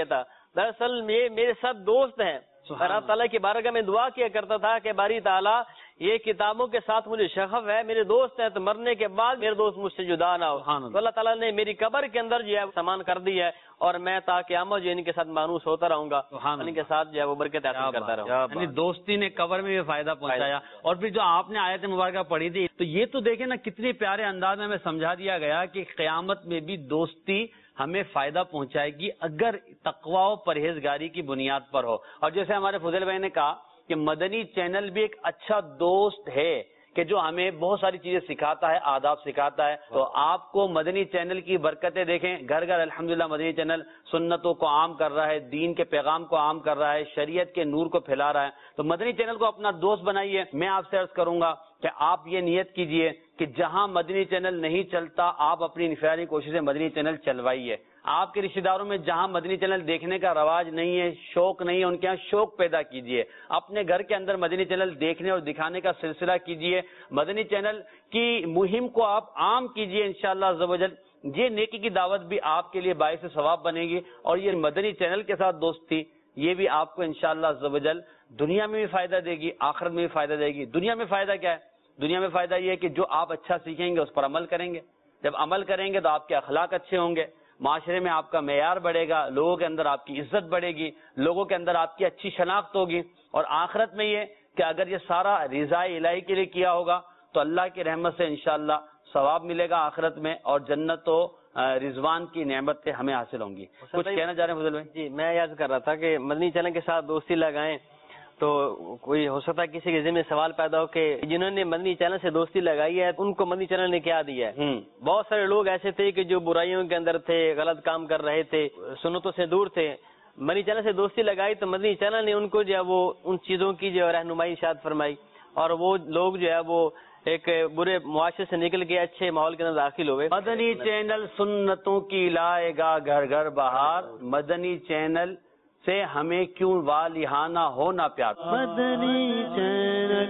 دراصل یہ میرے سب دوست ہیں. اللہ تعالیٰ کی بارگاہ میں دعا کیا کرتا تھا کہ باری تعالیٰ یہ کتابوں کے ساتھ مجھے شغف ہے, میرے دوست ہیں, تو مرنے کے بعد میرے دوست مجھ سے جدا نہ ہو. تو اللہ تعالیٰ نے میری قبر کے اندر جو ہے سامان کر دی ہے, اور میں تا قیامت جو ان کے ساتھ مانوس ہوتا رہوں گا, ان کے ساتھ جو ہے وہ برکت حاصل کرتا رہوں گا. یعنی دوستی نے قبر میں بھی فائدہ پہنچایا. اور پھر جو آپ نے آیت مبارکہ پڑھی تھی, تو یہ تو دیکھیں نا کتنے پیارے انداز میں ہمیں سمجھا دیا گیا کہ قیامت میں بھی دوستی ہمیں فائدہ پہنچائے گی اگر تقوی و پرہیزگاری کی بنیاد پر ہو. اور جیسے ہمارے فضیل بھائی نے کہا کہ مدنی چینل بھی ایک اچھا دوست ہے کہ جو ہمیں بہت ساری چیزیں سکھاتا ہے, آداب سکھاتا ہے. تو آپ کو مدنی چینل کی برکتیں دیکھیں, گھر گھر الحمدللہ مدنی چینل سنتوں کو عام کر رہا ہے, دین کے پیغام کو عام کر رہا ہے, شریعت کے نور کو پھیلا رہا ہے. تو مدنی چینل کو اپنا دوست بنائیے. میں آپ سے عرض کروں گا کہ آپ یہ نیت کیجئے کہ جہاں مدنی چینل نہیں چلتا آپ اپنی انفرادی کوشش سے مدنی چینل چلوائیے. آپ کے رشتہ داروں میں جہاں مدنی چینل دیکھنے کا رواج نہیں ہے, شوق نہیں ہے, ان کے یہاں شوق پیدا کیجئے. اپنے گھر کے اندر مدنی چینل دیکھنے اور دکھانے کا سلسلہ کیجئے. مدنی چینل کی مہم کو آپ عام کیجئے. انشاءاللہ عز و جل یہ نیکی کی دعوت بھی آپ کے لیے باعث ثواب بنے گی, اور یہ مدنی چینل کے ساتھ دوستی یہ بھی آپ کو انشاءاللہ عز و جل دنیا میں بھی فائدہ دے گی, آخرت میں بھی فائدہ دے گی. دنیا میں فائدہ کیا ہے؟ دنیا میں فائدہ یہ ہے کہ جو آپ اچھا سیکھیں گے اس پر عمل کریں گے. جب عمل کریں گے تو آپ کے اخلاق اچھے ہوں گے, معاشرے میں آپ کا معیار بڑھے گا, لوگوں کے اندر آپ کی عزت بڑھے گی, لوگوں کے اندر آپ کی اچھی شناخت ہوگی. اور آخرت میں یہ کہ اگر یہ سارا رضا الہی کے لیے کیا ہوگا تو اللہ کی رحمت سے انشاءاللہ ثواب ملے گا آخرت میں, اور جنت و رضوان کی نعمتیں ہمیں حاصل ہوں گی. کچھ کہنا چاہ رہے ہیں فضل بھائی؟ جی, میں یاد کر رہا تھا کہ مدنی چینل کے ساتھ دوستی لگائیں تو کوئی ہو سکتا ہے کسی کے ذہن میں سوال پیدا ہو کہ جنہوں نے مدنی چینل سے دوستی لگائی ہے ان کو مدنی چینل نے کیا دیا ہے. بہت سارے لوگ ایسے تھے کہ جو برائیوں کے اندر تھے, غلط کام کر رہے تھے, سنتوں سے دور تھے. مدنی چینل سے دوستی لگائی تو مدنی چینل نے ان کو جو ہے وہ ان چیزوں کی جو رہنمائی ارشاد فرمائی, اور وہ لوگ جو ہے وہ ایک برے معاشرے سے نکل کے اچھے ماحول کے اندر داخل ہوئے. مدنی چینل سنتوں کی لائے گا گھر گھر بہار, مدنی چینل سے ہمیں کیوں والیہانہ ہونا پیار. مدنی چینل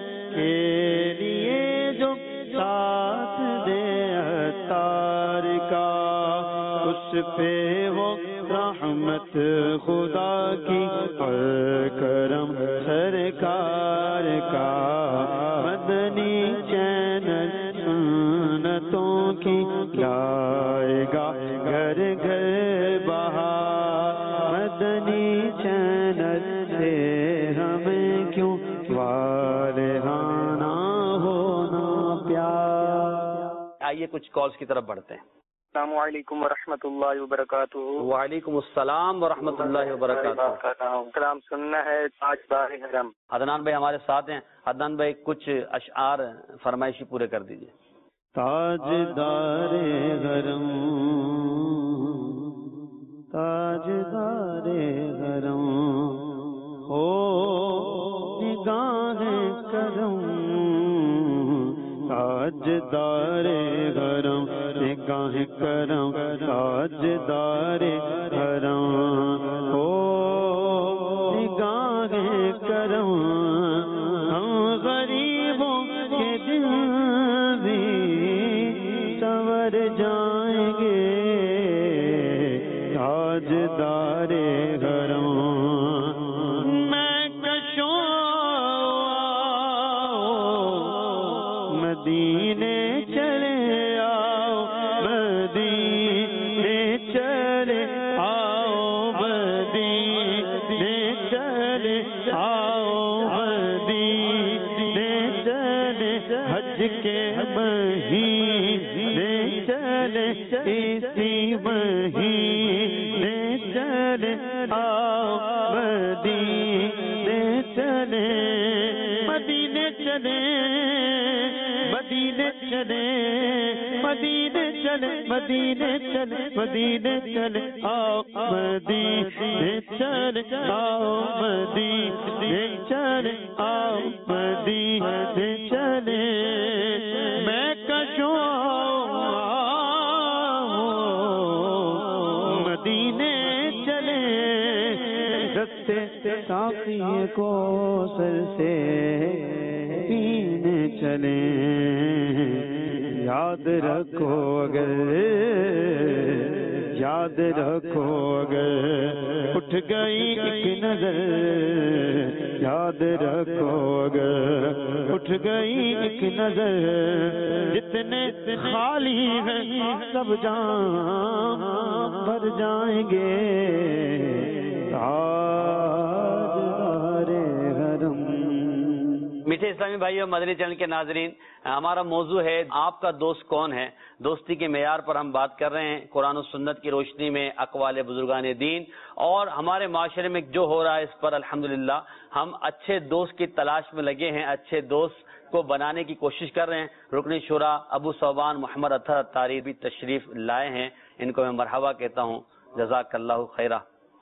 کے لیے جو ساتھ دے اتار کا, اس پہ ہو رحمت خدا کی اور کرم سرکار کا. مدنی چینل سنتوں کی لائے گا گھر گھر بہار, مدنی چینل سے ہمیں کیوں والہانہ ہونا پیار. آئیے کچھ کالز کی طرف بڑھتے ہیں. السلام علیکم ورحمۃ اللہ وبرکاتہ. وعلیکم السلام ورحمۃ اللہ وبرکاتہ. کلام سننا ہے تاجدار حرم. عدنان بھائی ہمارے ساتھ ہیں. عدنان بھائی کچھ اشعار فرمائشی پورے کر دیجیے. تاجدار حرم تاجدار حرم ہو نگاہ کرم, تاجدار حرم نگاہ کرم, تاجدار حرم ہو نگاہ کرم. ہم غریبوں کے دل بھی سنور جائیں گے, تاجدار حرم. میں کشوں مدینے چلے آؤ, مدینے چلے آؤ, مدینے چلے آؤ, مدینے چلے حج کے مہینے چلے, اسی مہینے چلے آؤ, مدینے چلے, مدینے چلے, مدینے چلے, مدینے چلے, مدینے چلے, مدینے چلے آؤ, مدینے چلے آؤ, مدینے چلے آؤ, مدینے چلے. میں کشوں مدینے چلے, رستے ساقی کو سر سے پینے چلے. یاد رکھو اگر یاد رکھو اگر اٹھ گئی ایک نظر، یاد رکھو اگر اٹھ گئی ایک نظر، جتنے خالی ہیں سب جام بھر جائیں گے، تاجدار حرم۔ میٹھے اسلامی بھائی اور مدنی چینل کے ناظرین، ہمارا موضوع ہے آپ کا دوست کون ہے۔ دوستی کے معیار پر ہم بات کر رہے ہیں، قرآن و سنت کی روشنی میں اقوال بزرگان دین اور ہمارے معاشرے میں جو ہو رہا ہے اس پر الحمدللہ ہم اچھے دوست کی تلاش میں لگے ہیں، اچھے دوست کو بنانے کی کوشش کر رہے ہیں۔ رکن شورا ابو صوبان محمد اطہر اتاری بھی تشریف لائے ہیں، ان کو میں مرحبا کہتا ہوں، جزاک اللہ خیرہ۔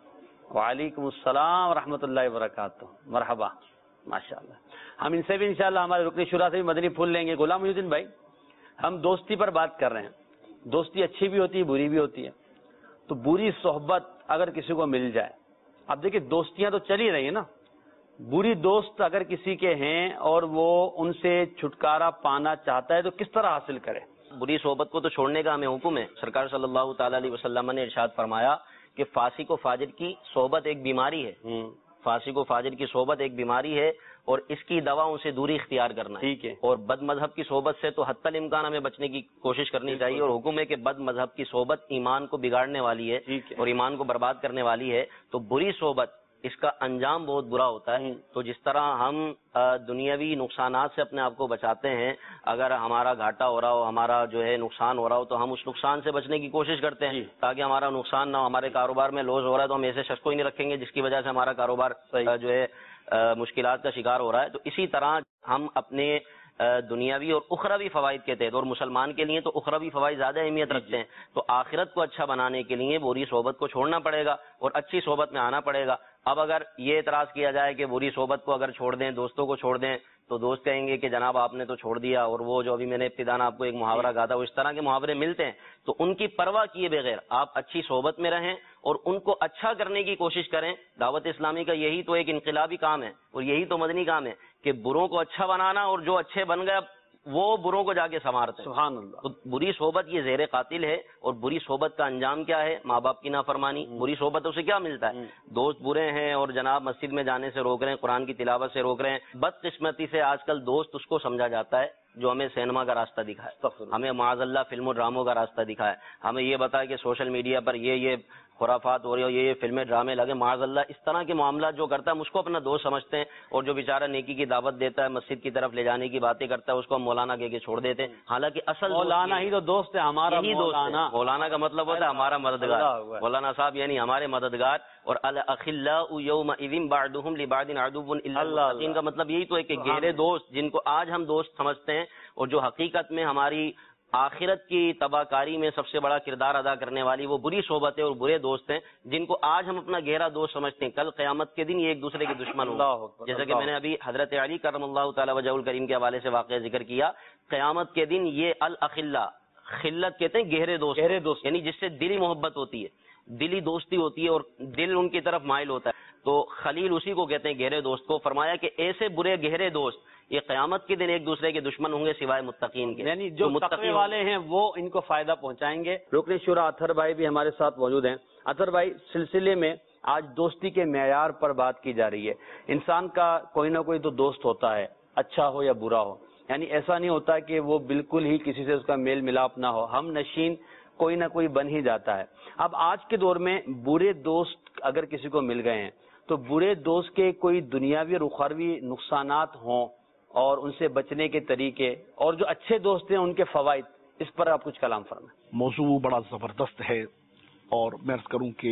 وعلیکم السلام ورحمۃ اللہ وبرکاتہ، مرحبا، ماشاءاللہ۔ ہم ان سے بھی انشاءاللہ ہمارے رکن شورا سے بھی مدنی پھول لیں گے۔ غلام محی الدین بھائی، ہم دوستی پر بات کر رہے ہیں، دوستی اچھی بھی ہوتی ہے بری بھی ہوتی ہے، تو بری صحبت اگر کسی کو مل جائے، اب دیکھیں دوستیاں تو چل ہی رہی ہیں نا، بری دوست اگر کسی کے ہیں اور وہ ان سے چھٹکارا پانا چاہتا ہے تو کس طرح حاصل کرے؟ بری صحبت کو تو چھوڑنے کا ہمیں حکم ہے۔ سرکار صلی اللہ تعالی علیہ وسلم نے ارشاد فرمایا کہ فاسق و فاجر کی صحبت ایک بیماری ہے، فاسق و فاجر کی صحبت ایک بیماری ہے اور اس کی دواؤں سے دوری اختیار کرنا ہے۔ ٹھیک ہے۔ اور بد مذہب کی صحبت سے تو حتی الامکان ہمیں بچنے کی کوشش کرنی چاہیے، اور حکم ہے کہ بد مذہب کی صحبت ایمان کو بگاڑنے والی ہے اور ایمان کو برباد کرنے والی ہے۔ تو بری صحبت اس کا انجام بہت برا ہوتا ہے۔ تو جس طرح ہم دنیاوی نقصانات سے اپنے آپ کو بچاتے ہیں، اگر ہمارا گھاٹا ہو رہا ہو، ہمارا جو ہے نقصان ہو رہا ہو، تو ہم اس نقصان سے بچنے کی کوشش کرتے ہیں تاکہ ہمارا نقصان نہ ہو۔ ہمارے کاروبار میں لوز ہو رہا ہے تو ہم ایسے شخص کو ہی نہیں رکھیں گے جس کی وجہ سے ہمارا کاروبار جو ہے مشکلات کا شکار ہو رہا ہے۔ تو اسی طرح ہم اپنے دنیاوی اور اخروی فوائد کے تحت، اور مسلمان کے لیے تو اخروی فوائد زیادہ اہمیت رکھتے ہیں، تو آخرت کو اچھا بنانے کے لیے بری صحبت کو چھوڑنا پڑے گا اور اچھی صحبت میں آنا پڑے گا۔ اب اگر یہ اعتراض کیا جائے کہ بری صحبت کو اگر چھوڑ دیں، دوستوں کو چھوڑ دیں، تو دوست کہیں گے کہ جناب آپ نے تو چھوڑ دیا، اور وہ جو ابھی میں نے ابتداً آپ کو ایک محاورہ کہا تھا، وہ اس طرح کے محاورے ملتے ہیں۔ تو ان کی پرواہ کیے بغیر آپ اچھی صحبت میں رہیں اور ان کو اچھا کرنے کی کوشش کریں۔ دعوت اسلامی کا یہی تو ایک انقلابی کام ہے اور یہی تو مدنی کام ہے کہ بروں کو اچھا بنانا، اور جو اچھے بن گئے وہ بروں کو جا کے سنوارتے ہیں۔ سبحان اللہ۔ تو بری صحبت یہ زیر قاتل ہے، اور بری صحبت کا انجام کیا ہے؟ ماں باپ کی نافرمانی۔ بری صحبت سے کیا ملتا ہے؟ دوست برے ہیں اور جناب مسجد میں جانے سے روک رہے ہیں، قرآن کی تلاوت سے روک رہے ہیں۔ بدقسمتی سے آج کل دوست اس کو سمجھا جاتا ہے جو ہمیں سینما کا راستہ دکھائے، ہمیں معاذ اللہ فلم و ڈراموں کا راستہ دکھائے، ہمیں یہ بتائے کہ سوشل میڈیا پر یہ یہ خرافات ہو رہی ہو، یہ یہ فلمیں ڈرامے لگے، معاذ اللہ اس طرح کے معاملات جو کرتا ہے ہم اس کو اپنا دوست سمجھتے ہیں، اور جو بیچارہ نیکی کی دعوت دیتا ہے، مسجد کی طرف لے جانے کی باتیں کرتا ہے، اس کو ہم مولانا کہہ کے چھوڑ دیتے ہیں، حالانکہ اصل مولانا ہی تو دوست ہے ہمارا، مولانا مولانا کا مطلب ہوتا ہے ہمارا مددگار، مولانا صاحب یعنی ہمارے مددگار۔ اور الاخلاء یومئذ بعضهم لبعض عدو الا المتقین کا مطلب یہی تو ہے کہ گہرے دوست جن کو آج ہم دوست سمجھتے ہیں اور جو حقیقت میں ہماری آخرت کی تباہ کاری میں سب سے بڑا کردار ادا کرنے والی وہ بری صحبتیں اور برے دوست ہیں، جن کو آج ہم اپنا گہرا دوست سمجھتے ہیں، کل قیامت کے دن یہ ایک دوسرے کے دشمن ہوں گے۔ جیسا کہ میں نے ابھی حضرت علی کرم اللہ تعالی وجہ الکریم کے حوالے سے واقعہ ذکر کیا، قیامت کے دن یہ الاخلاء، خلت کہتے ہیں گہرے دوست، گہرے دوست یعنی جس سے دلی محبت ہوتی ہے، دلی دوستی ہوتی ہے اور دل ان کی طرف مائل ہوتا ہے، تو خلیل اسی کو کہتے ہیں گہرے دوست کو۔ فرمایا کہ ایسے برے گہرے دوست یہ قیامت کے دن ایک دوسرے کے دشمن ہوں گے سوائے متقین کے، یعنی جو متقی والے ہیں وہ ان کو فائدہ پہنچائیں گے۔ رکن شورا اطہر بھائی بھی ہمارے ساتھ موجود ہیں۔ اطہر بھائی، سلسلے میں آج دوستی کے معیار پر بات کی جا رہی ہے۔ انسان کا کوئی نہ کوئی تو دوست ہوتا ہے، اچھا ہو یا برا ہو، یعنی ایسا نہیں ہوتا کہ وہ بالکل ہی کسی سے اس کا میل ملاپ نہ ہو، ہم نشین کوئی نہ کوئی بن ہی جاتا ہے۔ اب آج کے دور میں برے دوست اگر کسی کو مل گئے ہیں تو برے دوست کے کوئی دنیاوی اور اخروی نقصانات ہوں اور ان سے بچنے کے طریقے، اور جو اچھے دوست ہیں ان کے فوائد، اس پر آپ کچھ کلام فرمائیں۔ موضوع بڑا زبردست ہے، اور میں عرض کروں کہ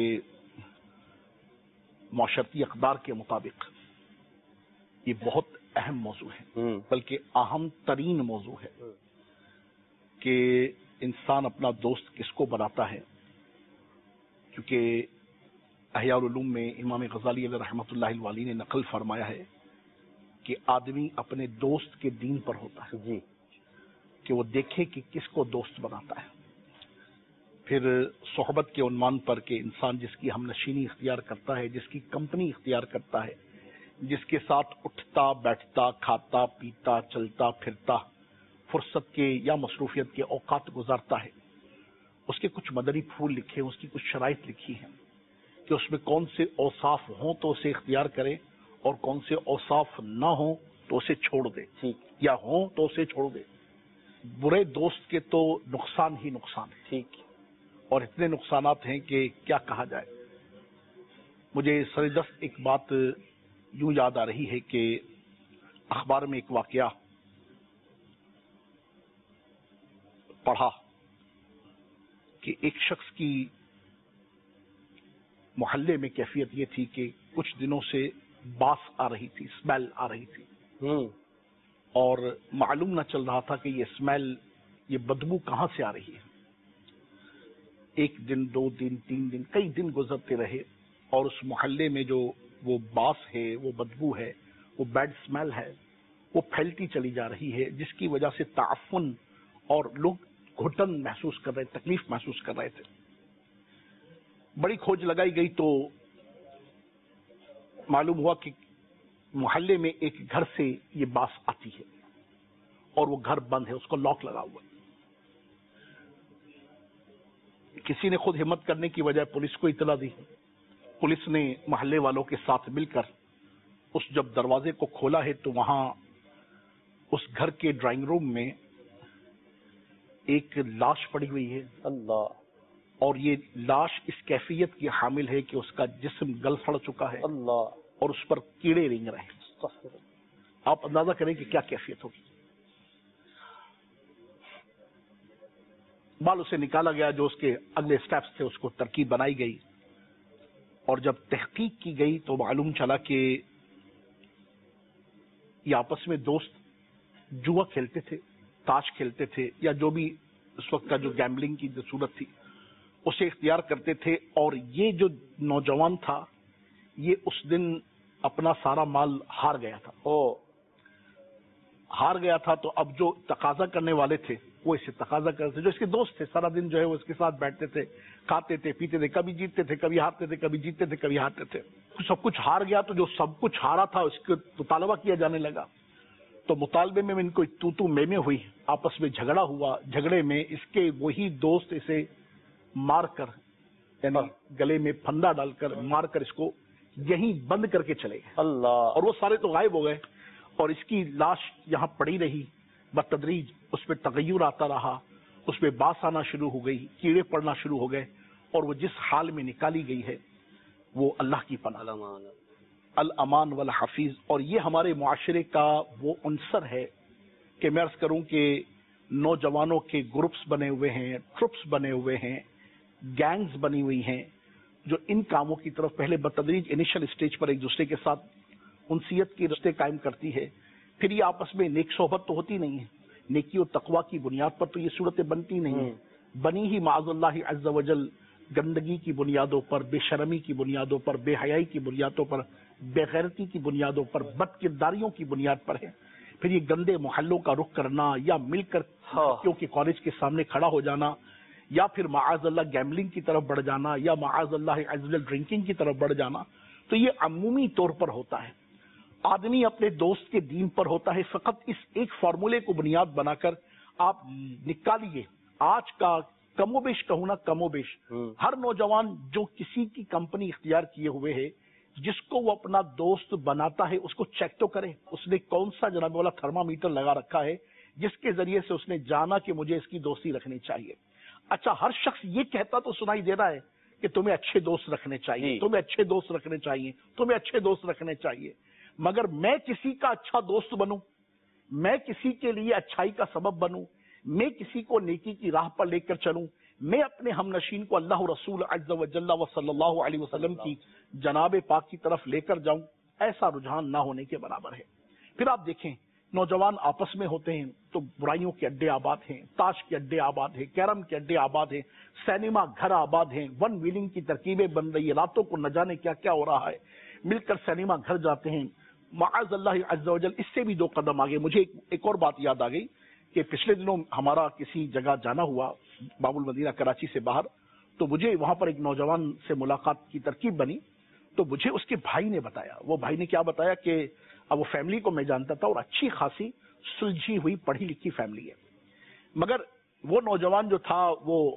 معاشرتی اقدار کے مطابق یہ بہت اہم موضوع ہے، بلکہ اہم ترین موضوع ہے کہ انسان اپنا دوست کس کو بناتا ہے، کیونکہ احیاء العلوم میں امام غزالی علیہ رحمۃ اللہ الوالی نے نقل فرمایا ہے کہ آدمی اپنے دوست کے دین پر ہوتا ہے، جی، کہ وہ دیکھے کہ کس کو دوست بناتا ہے۔ پھر صحبت کے عنوان پر کہ انسان جس کی ہم نشینی اختیار کرتا ہے، جس کی کمپنی اختیار کرتا ہے، جس کے ساتھ اٹھتا بیٹھتا کھاتا پیتا چلتا پھرتا فرصت کے یا مصروفیت کے اوقات گزارتا ہے، اس کے کچھ مدنی پھول لکھے ہیں، اس کی کچھ شرائط لکھی ہیں کہ اس میں کون سے اوصاف ہوں تو اسے اختیار کرے اور کون سے اوصاف نہ ہوں تو اسے چھوڑ دے، یا ہوں تو اسے چھوڑ دے۔ برے دوست کے تو نقصان ہی نقصان ہے، ٹھیک، اور اتنے نقصانات ہیں کہ کیا کہا جائے۔ مجھے سردست ایک بات یوں یاد آ رہی ہے کہ اخبار میں ایک واقعہ پڑھا کہ ایک شخص کی محلے میں کیفیت یہ تھی کہ کچھ دنوں سے باس آ رہی تھی، اسمیل آ رہی تھی، اور معلوم نہ چل رہا تھا کہ یہ اسمیل، یہ بدبو کہاں سے آ رہی ہے۔ ایک دن، دو دن، تین دن، کئی دن گزرتے رہے، اور اس محلے میں جو وہ باس ہے، وہ بدبو ہے، وہ بیڈ اسمیل ہے، وہ پھیلتی چلی جا رہی ہے، جس کی وجہ سے تعفن اور لوگ گھٹن محسوس کر رہے، تکلیف محسوس کر رہے تھے۔ بڑی کھوج لگائی گئی تو معلوم ہوا کہ محلے میں ایک گھر سے یہ باس آتی ہے، اور وہ گھر بند ہے، اس کو لاک لگا ہوا ہے۔ کسی نے خود ہمت کرنے کی وجہ پولیس کو اطلاع دی، پولیس نے محلے والوں کے ساتھ مل کر اس جب دروازے کو کھولا ہے تو وہاں اس گھر کے ڈرائنگ روم میں ایک لاش پڑی ہوئی ہے، اللہ، اور یہ لاش اس کیفیت کی حامل ہے کہ اس کا جسم گل سڑ چکا ہے، اللہ، اور اس پر کیڑے رینگ رہے ہیں۔ آپ اندازہ کریں کہ کیا کیفیت ہوگی۔ بال اسے نکالا گیا، جو اس کے اگلے سٹیپس تھے اس کو ترکیب بنائی گئی، اور جب تحقیق کی گئی تو معلوم چلا کہ یہ آپس میں دوست جوا کھیلتے تھے، تاش کھیلتے تھے، یا جو بھی اس وقت کا جو گیمبلنگ کی جو صورت تھی اسے اختیار کرتے تھے، اور یہ جو نوجوان تھا یہ اس دن اپنا سارا مال ہار گیا تھا، او ہار گیا تھا تو اب جو تقاضا کرنے والے تھے وہ اسے تقاضا کرتے تھے، جو اس کے دوست تھے، سارا دن جو ہے وہ اس کے ساتھ بیٹھتے تھے، کھاتے تھے، پیتے تھے، کبھی جیتتے تھے، کبھی ہارتے تھے، کبھی جیتتے تھے، کبھی ہارتے تھے۔ سب کچھ ہار گیا تو جو سب کچھ ہارا تھا اس کو مطالبہ کیا جانے لگا، تو مطالبے میں ان کو تو تو میں میں ہوئی، آپس میں جھگڑا ہوا، جھگڑے میں اس کے وہی دوست اسے مار کر، یعنی گلے میں پھندا ڈال کر مار کر اس کو یہیں بند کر کے چلے گئے، اللہ، اور وہ سارے تو غائب ہو گئے، اور اس کی لاش یہاں پڑی رہی۔ بتدریج اس پہ تغیر آتا رہا، اس پہ باس آنا شروع ہو گئی، کیڑے پڑنا شروع ہو گئے، اور وہ جس حال میں نکالی گئی ہے وہ اللہ کی پناہ، الامان والحفیظ۔ اور یہ ہمارے معاشرے کا وہ عنصر ہے کہ میں عرض کروں کہ نوجوانوں کے گروپس بنے ہوئے ہیں، ٹرپس بنے ہوئے ہیں، گینگز بنی ہوئی ہیں، جو ان کاموں کی طرف پہلے بتدریج انیشل اسٹیج پر ایک دوسرے کے ساتھ انسیت کی رشتے قائم کرتی ہے، پھر یہ آپس میں نیک صحبت تو ہوتی نہیں ہے، نیکی و تقوی کی بنیاد پر تو یہ صورتیں بنتی نہیں ہیں، بنی ہی معاذ اللہ عز وجل گندگی کی بنیادوں پر، بے شرمی کی بنیادوں پر، بے حیائی کی بنیادوں پر، بے غیرتی کی بنیادوں پر، بد کرداریوں کی بنیاد پر ہے۔ پھر یہ گندے محلوں کا رخ کرنا، یا مل کر کیونکہ کالج کے سامنے کھڑا ہو جانا، یا پھر معاذ اللہ گیملنگ کی طرف بڑھ جانا، یا معاذ اللہ عز وجل ڈرنکنگ کی طرف بڑھ جانا، تو یہ عمومی طور پر ہوتا ہے۔ آدمی اپنے دوست کے دین پر ہوتا ہے، فقط اس ایک فارمولے کو بنیاد بنا کر آپ نکالیے۔ آج کا کم و بیش کہوں نا کم و بیش ہر نوجوان جو کسی کی کمپنی اختیار کیے ہوئے ہے، جس کو وہ اپنا دوست بناتا ہے اس کو چیک تو کرے، اس نے کون سا جناب والا تھرمامیٹر لگا رکھا ہے جس کے ذریعے سے اس نے جانا کہ مجھے اس کی دوستی رکھنی چاہیے۔ اچھا، ہر شخص یہ کہتا تو سنائی دے رہا ہے کہ تمہیں اچھے دوست رکھنے چاہیے، تمہیں اچھے دوست رکھنے چاہیے، تمہیں اچھے دوست رکھنے چاہیے، مگر میں کسی کا اچھا دوست بنوں، میں کسی کے لیے اچھائی کا سبب بنوں، میں کسی کو نیکی کی راہ پر لے کر چلوں، میں اپنے ہم نشین کو اللہ رسول عز و جل و صلی اللہ علیہ وسلم کی جناب پاک کی طرف لے کر جاؤں، ایسا رجحان نہ ہونے کے برابر ہے۔ پھر آپ دیکھیں نوجوان آپس میں ہوتے ہیں تو برائیوں کے اڈے آباد ہیں، تاش کے اڈے آباد ہیں، کیرم کے اڈے آباد ہیں، سینما گھر آباد ہیں، ون ویلنگ کی ترکیبیں بن رہی ہیں، راتوں کو نہ جانے کیا کیا ہو رہا ہے، مل کر سینما گھر جاتے ہیں، معاذ اللہ عز و جل اس سے بھی دو قدم آگے۔ مجھے ایک, ایک اور بات یاد آ گئی کہ پچھلے دنوں ہمارا کسی جگہ جانا ہوا باب المدینہ کراچی سے باہر، تو مجھے وہاں پر ایک نوجوان سے ملاقات کی ترکیب بنی، تو مجھے اس کے بھائی نے بتایا، وہ بھائی نے کیا بتایا کہ اب وہ فیملی کو میں جانتا تھا اور اچھی خاصی سلجھی ہوئی پڑھی لکھی فیملی ہے، مگر وہ نوجوان جو تھا وہ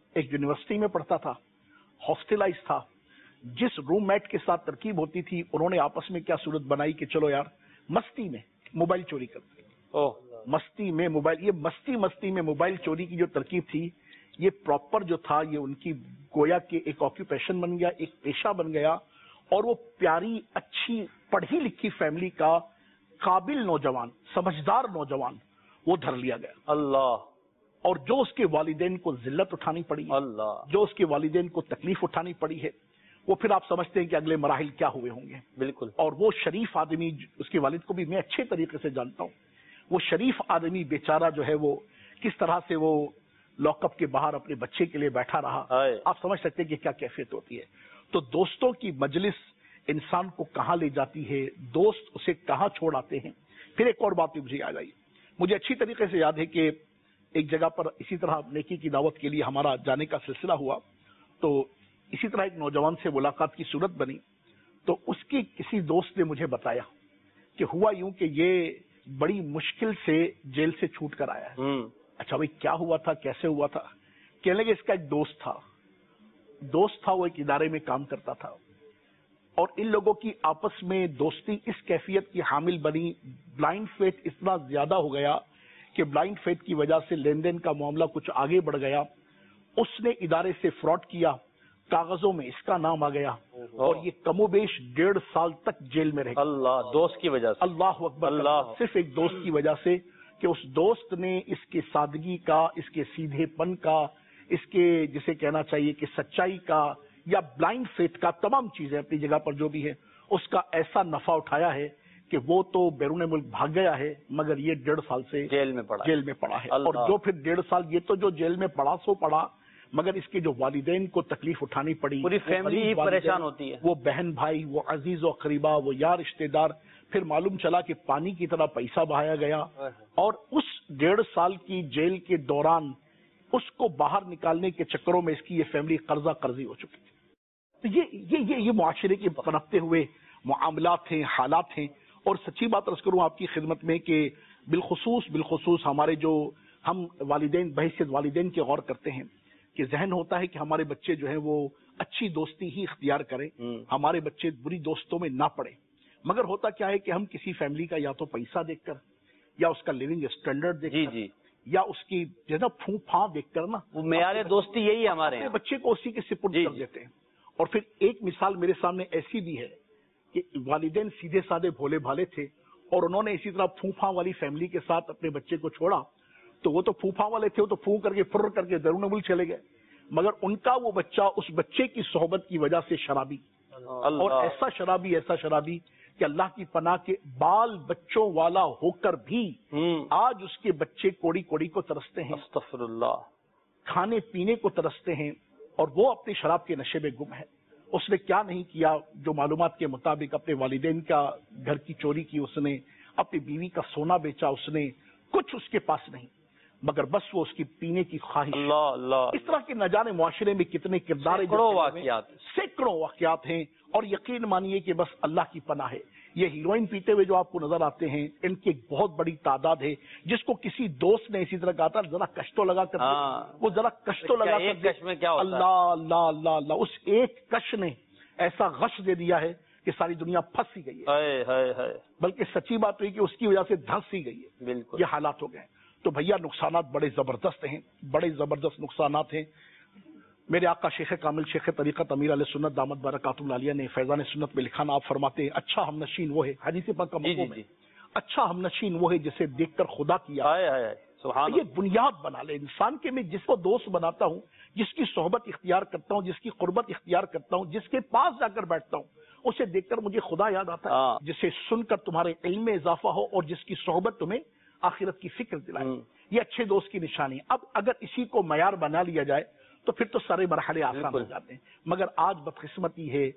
ایک یونیورسٹی میں پڑھتا تھا، ہاسٹلائز تھا. جس روم میٹ کے ساتھ ترکیب ہوتی تھی، انہوں نے آپس میں کیا صورت بنائی کہ چلو یار مستی میں موبائل چوری کرتے ہیں. مستی میں موبائل، یہ مستی مستی میں موبائل چوری کی جو ترکیب تھی، یہ پراپر جو تھا، یہ ان کی گویا کہ ایک آکوپیشن بن گیا، ایک پیشہ بن گیا. اور وہ پیاری اچھی پڑھی لکھی فیملی کا قابل نوجوان، سمجھدار نوجوان وہ دھر لیا گیا. اللہ. اور جو اس کے والدین کو ذلت اٹھانی پڑی، اللہ، جو اس کے والدین کو تکلیف اٹھانی پڑی ہے، وہ پھر آپ سمجھتے ہیں کہ اگلے مراحل کیا ہوئے ہوں گے. بالکل. اور وہ شریف آدمی، اس کے والد کو بھی میں اچھے طریقے سے جانتا ہوں، وہ شریف آدمی بیچارہ جو ہے وہ کس طرح سے وہ لاک اپ کے باہر اپنے بچے کے لیے بیٹھا رہا. آپ سمجھ سکتے ہیں کہ کیا کیفیت ہوتی ہے. تو دوستوں کی مجلس انسان کو کہاں لے جاتی ہے، دوست اسے کہاں چھوڑ آتے ہیں. پھر ایک اور بات بھی مجھے یاد آئی، مجھے اچھی طریقے سے یاد ہے کہ ایک جگہ پر اسی طرح نیکی کی دعوت کے لیے ہمارا جانے کا سلسلہ ہوا، تو اسی طرح ایک نوجوان سے ملاقات کی صورت بنی. تو اس کی کسی دوست نے مجھے بتایا کہ ہوا یوں کہ یہ بڑی مشکل سے جیل سے چھوٹ کر آیا ہے. اچھا بھائی کیا ہوا تھا، کیسے ہوا تھا؟ کہنے لگے اس کا ایک دوست تھا دوست تھا وہ ایک ادارے میں کام کرتا تھا، اور ان لوگوں کی آپس میں دوستی اس کیفیت کی حامل بنی، بلائنڈ فیتھ اتنا زیادہ ہو گیا کہ بلائنڈ فیتھ کی وجہ سے لین دین کا معاملہ کچھ آگے بڑھ گیا. اس نے ادارے سے فراڈ کیا، کاغذوں میں اس کا نام آ گیا، اور یہ کم و بیش ڈیڑھ سال تک جیل میں رہ گیا. اللہ، دوست کی وجہ سے. اللہ اکبر. اللہ. صرف ایک دوست کی وجہ سے کہ اس دوست نے اس کے سادگی کا، اس کے سیدھے پن کا، اس کے جسے کہنا چاہیے کہ سچائی کا یا بلائنڈ فیتھ کا، تمام چیزیں اپنی جگہ پر جو بھی ہے، اس کا ایسا نفع اٹھایا ہے کہ وہ تو بیرون ملک بھاگ گیا ہے، مگر یہ ڈیڑھ سال سے جیل میں پڑا جیل میں پڑا ہے. اور جو پھر ڈیڑھ سال یہ تو جو جیل میں پڑا سو پڑا، مگر اس کے جو والدین کو تکلیف اٹھانی پڑی، پوری فیملی ہی پریشان ہوتی ہے، وہ بہن بھائی، وہ عزیز و قریبا، وہ یار رشتے دار. پھر معلوم چلا کہ پانی کی طرح پیسہ بہایا گیا، اور اس ڈیڑھ سال کی جیل کے دوران اس کو باہر نکالنے کے چکروں میں اس کی یہ فیملی قرضہ قرضی ہو چکی تھی. تو یہ یہ یہ معاشرے کے پنپتے ہوئے معاملات ہیں، حالات ہیں. اور سچی بات عرض کروں آپ کی خدمت میں کہ بالخصوص بالخصوص ہمارے جو ہم والدین بحیثیت والدین کے غور کرتے ہیں کہ ذہن ہوتا ہے کہ ہمارے بچے جو ہیں وہ اچھی دوستی ہی اختیار کریں، ہمارے بچے بری دوستوں میں نہ پڑیں. مگر ہوتا کیا ہے کہ ہم کسی فیملی کا یا تو پیسہ دیکھ کر، یا اس کا لیونگ اسٹینڈرڈ دیکھ جی کر، جی یا اس کی جو ہے نا پھوں پھاں دیکھ کر نا وہ معیار دوستی یہی ہمارے اپنے بچے کو اسی کے سپرد جی کر جی. دیتے ہیں. اور پھر ایک مثال میرے سامنے ایسی بھی ہے کہ والدین سیدھے سادے بھولے بھالے تھے، اور انہوں نے اسی طرح پھوں پھاں والی فیملی کے ساتھ اپنے بچے کو چھوڑا. تو وہ تو پھوں پھاں والے تھے، وہ تو پھوں کر کے فر کر کے بیرون ملک چلے گئے، مگر ان کا وہ بچہ اس بچے کی صحبت کی وجہ سے شرابی، اور ایسا شرابی ایسا شرابی کہ اللہ کی پناہ کے بال بچوں والا ہو کر بھی آج اس کے بچے کوڑی کوڑی کو ترستے ہیں، استغفر اللہ، کھانے پینے کو ترستے ہیں، اور وہ اپنی شراب کے نشے میں گم ہے. اس نے کیا نہیں کیا، جو معلومات کے مطابق اپنے والدین کا گھر کی چوری کی، اس نے اپنی بیوی کا سونا بیچا، اس نے کچھ اس کے پاس نہیں، مگر بس وہ اس کی پینے کی خواہش. اللہ اللہ. اس طرح کے نہ جانے معاشرے میں کتنے کردار سینکڑوں واقعات سینکڑوں واقعات ہیں. اور یقین مانیے کہ بس اللہ کی پناہ ہے. یہ ہیروئن پیتے ہوئے جو آپ کو نظر آتے ہیں، ان کی ایک بہت بڑی تعداد ہے جس کو کسی دوست نے اسی طرح کہا تھا ذرا کشتوں لگا کر، وہ ذرا کشتوں لگا کر، ایک کش میں کیا ہوتا ہے؟ اللہ اللہ اللہ اللہ، اس ایک کش نے ایسا غش دے دیا ہے کہ ساری دنیا پھنس ہی گئی ہے. بلکہ سچی بات ہوئی کہ اس کی وجہ سے دھنس ہی گئی ہے. بالکل یہ حالات ہو گئے. تو بھیا نقصانات بڑے زبردست ہیں، بڑے زبردست نقصانات ہیں. میرے آقا شیخ کامل شیخ طریقت امیر علیہ سنت دامت برکاتہ العالیہ نے فیضان سنت میں لکھا نا، آپ فرماتے ہیں اچھا ہم نشین وہ ہے، حدیث پاک کا مفہوم ہے، اچھا ہم نشین وہ ہے جسے دیکھ کر خدا کیا. یہ بنیاد بنا لے انسان کے. میں جس کو دوست بناتا ہوں، جس کی صحبت اختیار کرتا ہوں، جس کی قربت اختیار کرتا ہوں، جس کے پاس جا کر بیٹھتا ہوں، اسے دیکھ کر مجھے خدا یاد آتا ہے، جسے سن کر تمہارے علم میں اضافہ ہو اور جس کی صحبت تمہیں آخرت کی فکر دلائے. یہ اچھے دوست کی نشانی. اب اگر اسی کو معیار بنا لیا جائے تو پھر تو سارے مرحلے آسان ہو جاتے ہیں. مگر آج بدقسمتی ہے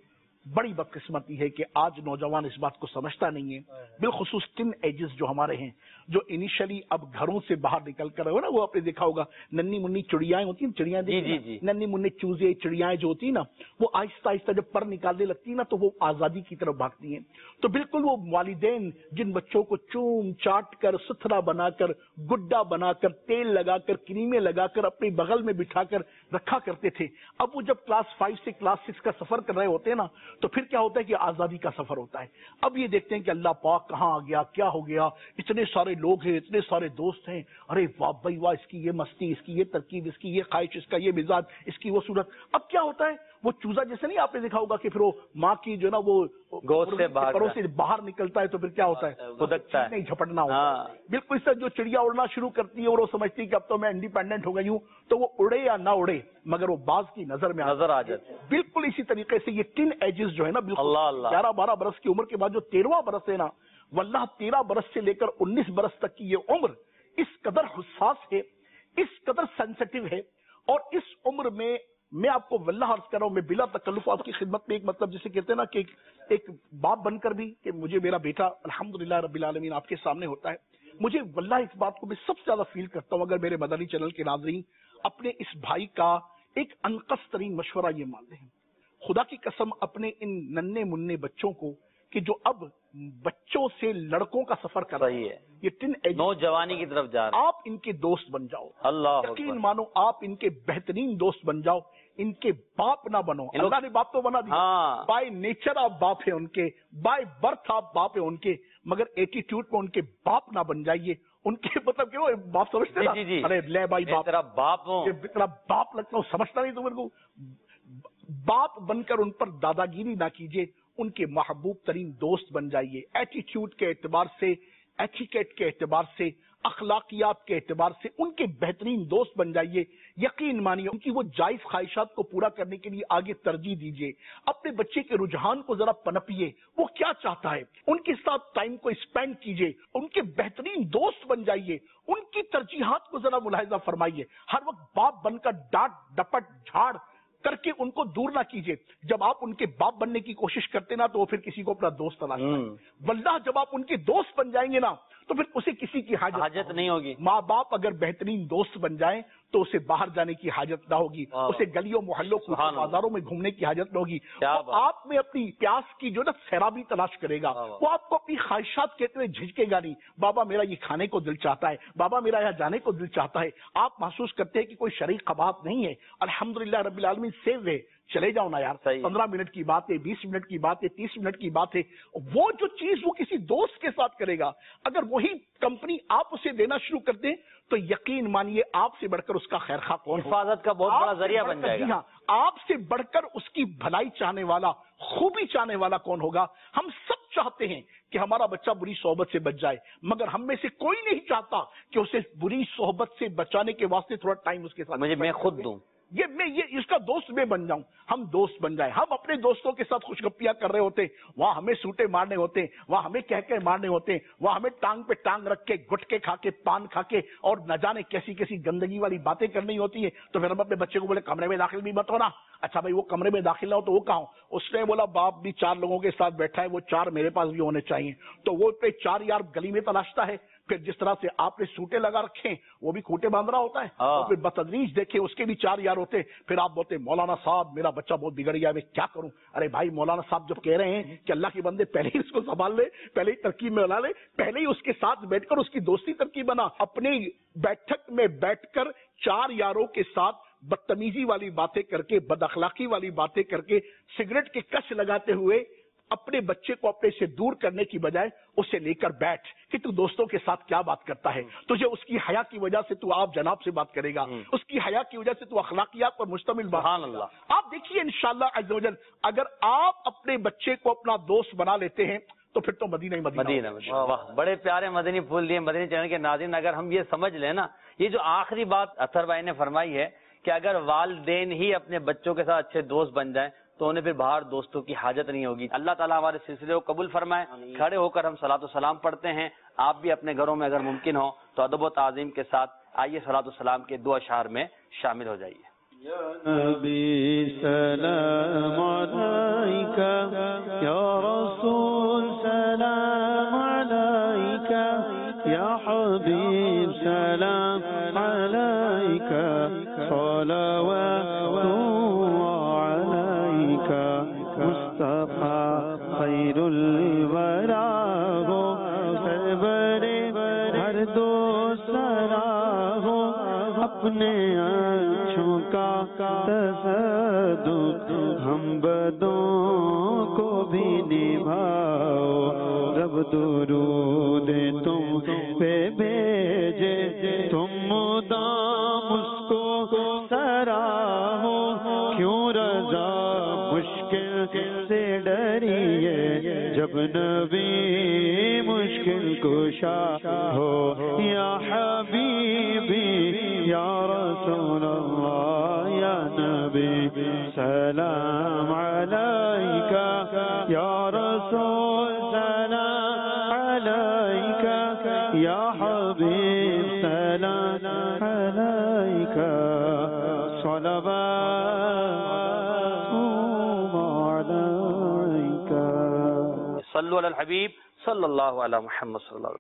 بڑی بدقسمتی ہے کہ آج نوجوان اس بات کو سمجھتا نہیں ہے. بالخصوص ٹین ایجز جو ہمارے ہیں, جو انیشلی اب گھروں سے باہر نکل کر رہے ہو نا, وہ آپ نے دیکھا ہوگا ننی منی چڑیاں ہوتی ہیں, چڑیاں جی جی جی ننی منی چوزے چڑیاں جو ہوتی ہیں نا, وہ آہستہ آہستہ جب پر نکالنے لگتی ہیں نا تو وہ آزادی کی طرف بھاگتی ہیں. تو بالکل وہ والدین جن بچوں کو چوم چاٹ کر ستھرا بنا کر گڈا بنا کر تیل لگا کر کریمیں لگا کر اپنے بغل میں بٹھا کر رکھا کرتے تھے, اب وہ جب کلاس فائیو سے کلاس سکس کا سفر کر رہے ہوتے ہیں نا تو پھر کیا ہوتا ہے کہ آزادی کا سفر ہوتا ہے. اب یہ دیکھتے ہیں کہ اللہ پاک کہاں آ گیا, کیا ہو گیا, اتنے سارے لوگ ہیں, اتنے سارے دوست ہیں, ارے واہ بھائی واہ, اس کی یہ مستی, اس کی یہ ترکیب, اس کی یہ خواہش, اس کا یہ مزاج, اس کی وہ صورت. اب کیا ہوتا ہے, وہ چوزا جیسے نہیں آپ نے دیکھا ہوگا کہ پھر وہ ماں کی جو نا وہ گود سے باہر سے باہر نکلتا ہے تو پھر کیا ہوتا ہے, خودکتا ہے, نہیں جھپٹنا ہوتا ہے. بالکل اس سے جو چڑیا اڑنا شروع کرتی ہے اور وہ سمجھتی ہے کہ اب تو میں انڈیپینڈنٹ ہو گئی ہوں, تو وہ اڑے یا نہ اڑے مگر وہ باز کی نظر میں نظر آ جاتی ہے. بالکل اسی طریقے سے یہ ٹین ایجز جو ہے نا, بالکل گیارہ بارہ برس کی عمر کے بعد جو تیرواں برس ہے نا, واللہ تیرہ برس سے لے کر انیس برس تک کی یہ عمر اس قدر حساس ہے, اس قدر سینسٹیو ہے. اور اس عمر میں میں آپ کو واللہ عرض کر رہا ہوں, میں بلا تکلف آپ کی خدمت میں ایک مطلب جسے کہتے ہیں نا کہ ایک باپ بن کر بھی کہ مجھے میرا بیٹا الحمدللہ رب العالمین آپ کے سامنے ہوتا ہے, مجھے واللہ اس بات کو میں سب سے زیادہ فیل کرتا ہوں. اگر میرے مدنی چینل کے ناظرین اپنے اس بھائی کا ایک انقص ترین مشورہ یہ مان لیں, خدا کی قسم اپنے ان ننھے مننے بچوں کو کہ جو اب بچوں سے لڑکوں کا سفر کر رہی ہے, یہ ٹن نوجوانی کی طرف جا رہے ہیں, آپ ان کے دوست بن جاؤ. اللہ یقین مانو آپ ان کے بہترین دوست بن جاؤ, ان کے باپ نہ بنو. اللہ نے باپ تو بنا دیا, بائی نیچر آپ باپ ہیں ان کے, بائی برتھ آپ باپ ہیں ان کے, مگر ایٹیٹیوڈ میں ان کے باپ نہ بن جائیے. ان کے مطلب کہ وہ باپ سمجھتے ہیں, ارے لے بھائی باپ تیرا باپ ہوں, تیرا باپ لگتا ہوں, سمجھتا نہیں تو میرے کو. باپ بن کر ان پر دادا گیری نہ کیجیے, ان کے محبوب ترین دوست بن جائیے. ایٹیٹیوڈ کے اعتبار سے, ایٹیکیٹ کے اعتبار سے, اخلاقیات کے اعتبار سے ان کے بہترین دوست بن جائیے. یقین مانیے ان کی وہ جائز خواہشات کو پورا کرنے کے لیے آگے ترجیح دیجیے. اپنے بچے کے رجحان کو ذرا پنپیے, وہ کیا چاہتا ہے, ان کے ساتھ ٹائم کو اسپینڈ کیجیے, ان کے بہترین دوست بن جائیے, ان کی ترجیحات کو ذرا ملاحظہ فرمائیے. ہر وقت باپ بن کر ڈانٹ ڈپٹ جھاڑ کر کے ان کو دور نہ کیجیے. جب آپ ان کے باپ بننے کی کوشش کرتے نا تو وہ پھر کسی کو اپنا دوست تلاشتا ہے. واللہ جب آپ ان کے دوست بن جائیں گے نا تو پھر اسے کسی کی حاجت حاجت نہیں ہوگی. ماں باپ اگر بہترین دوست بن جائیں تو اسے باہر جانے کی حاجت نہ ہوگی, اسے گلیوں محلوں بازاروں میں گھومنے کی حاجت نہ ہوگی. آپ میں اپنی پیاس کی جو نا سیرابی تلاش کرے گا, وہ آپ کو اپنی خواہشات کہتے ہوئے جھجکے گا نہیں. بابا میرا یہ کھانے کو دل چاہتا ہے, بابا میرا یہاں جانے کو دل چاہتا ہے. آپ محسوس کرتے ہیں کہ کوئی شریک قباحت نہیں ہے, الحمدللہ رب العالمین سیو ہے, چلے جاؤ نا یار, پندرہ منٹ کی بات ہے, بیس منٹ کی بات ہے, تیس منٹ کی بات ہے. وہ جو چیز وہ کسی دوست کے ساتھ کرے گا, اگر وہی کمپنی آپ اسے دینا شروع کر دیں تو یقین مانیے آپ سے بڑھ کر اس کا خیر خواہ کون, حفاظت کا بہت بڑا ذریعہ بن جائے گا. جی ہاں, آپ سے بڑھ کر اس کی بھلائی چاہنے والا, خوبی چاہنے والا کون ہوگا. ہم سب چاہتے ہیں کہ ہمارا بچہ بری صحبت سے بچ جائے, مگر ہم میں سے کوئی نہیں چاہتا کہ اسے بری صحبت سے بچانے کے واسطے تھوڑا ٹائم اس کے ساتھ مجھے میں خود دوں, یہ میں یہ اس کا دوست میں بن جاؤں. ہم دوست بن جائیں, ہم اپنے دوستوں کے ساتھ خوش گپیاں کر رہے ہوتے ہیں, وہاں ہمیں سوٹے مارنے ہوتے ہیں, وہاں ہمیں کہہ کے مارنے ہوتے ہیں, وہاں ہمیں ٹانگ پہ ٹانگ رکھ کے گٹکے کھا کے پان کھا کے اور نہ جانے کیسی کیسی گندگی والی باتیں کرنی ہوتی ہیں. تو پھر ہم اپنے بچے کو بولے کمرے میں داخل بھی مت ہونا. اچھا بھائی وہ کمرے میں داخل نہ ہو تو وہ کہاں ہو. اس نے بولا باپ بھی چار لوگوں کے ساتھ بیٹھا ہے, وہ چار میرے پاس بھی ہونے چاہیے. تو وہ پہ چار یار گلی میں تلاشتا ہے. پھر جس طرح سے آپ نے سوٹے لگا رکھے وہ بھی کھوٹے باندھ رہا ہوتا ہے, اور پھر بتدریج دیکھے اس کے بھی چار یار ہوتے. پھر آپ بولتے مولانا صاحب میرا بچہ بہت بگڑ گیا, میں کیا کروں. ارے بھائی مولانا صاحب جب کہہ رہے ہیں کہ اللہ کے بندے پہلے ہی اس کو سنبھال لے, پہلے ہی ترکیب میں بنا لے, پہلے ہی اس کے ساتھ بیٹھ کر اس کی دوستی ترکیب بنا. اپنی بیٹھک میں بیٹھ کر چار یاروں کے ساتھ بدتمیزی والی باتیں کر کے, بد اخلاقی والی باتیں کر کے, سگریٹ کے کش لگاتے ہوئے اپنے بچے کو اپنے سے دور کرنے کی بجائے اسے لے کر بیٹھ کہ تو دوستوں کے ساتھ کیا بات کرتا ہے. تجھے اس کی حیا کی وجہ سے تو آپ جناب سے بات کرے گا, اس کی حیا کی وجہ سے تو اخلاقیات پر مشتمل بات. سبحان اللہ. آپ دیکھیے انشاءاللہ عز و جل اگر آپ اپنے بچے کو اپنا دوست بنا لیتے ہیں تو پھر تو مدینہ ہی مدینہ. واہ, بڑے پیارے مدنی پھول دیے مدنی چینل کے ناظرین. اگر ہم یہ سمجھ لیں نا, یہ جو آخری بات اطہر بھائی نے فرمائی ہے کہ اگر والدین ہی اپنے بچوں کے ساتھ اچھے دوست بن جائیں تو انہیں پھر باہر دوستوں کی حاجت نہیں ہوگی. اللہ تعالیٰ ہمارے سلسلے کو قبول فرمائے. کھڑے ہو کر ہم صلاۃ و سلام پڑھتے ہیں. آپ بھی اپنے گھروں میں اگر ممکن ہو تو ادب و تعظیم کے ساتھ آئیے صلاۃ و سلام کے دو اشعار میں شامل ہو جائیے. نبی سلام علیکہ، یا رسول سلام علیکہ، یا حبیب سلام علیکہ، صلوات علیکہ، مصطفیٰ خیر الورا ہو، سرور ہر دو سرا ہو، اپنے اچھوں کا تصدق ہم بدوں کو بھی نبھاؤ، رب درود تم پہ بھیجے، تم مدام اس کو سراہو، کیوں رضا مشکل سے ڈریے، جب نبی مشکل کشا ہو، یا حبیبی یا رسول اللہ، یا نبی سلام علیکہ، یا رسول سلام علیکہ، یا حبیب سلام علیکہ، صلوات علیکہ۔ صلو علی الحبیب صلی اللہ علی محمد صلی اللہ علیہ وسلم۔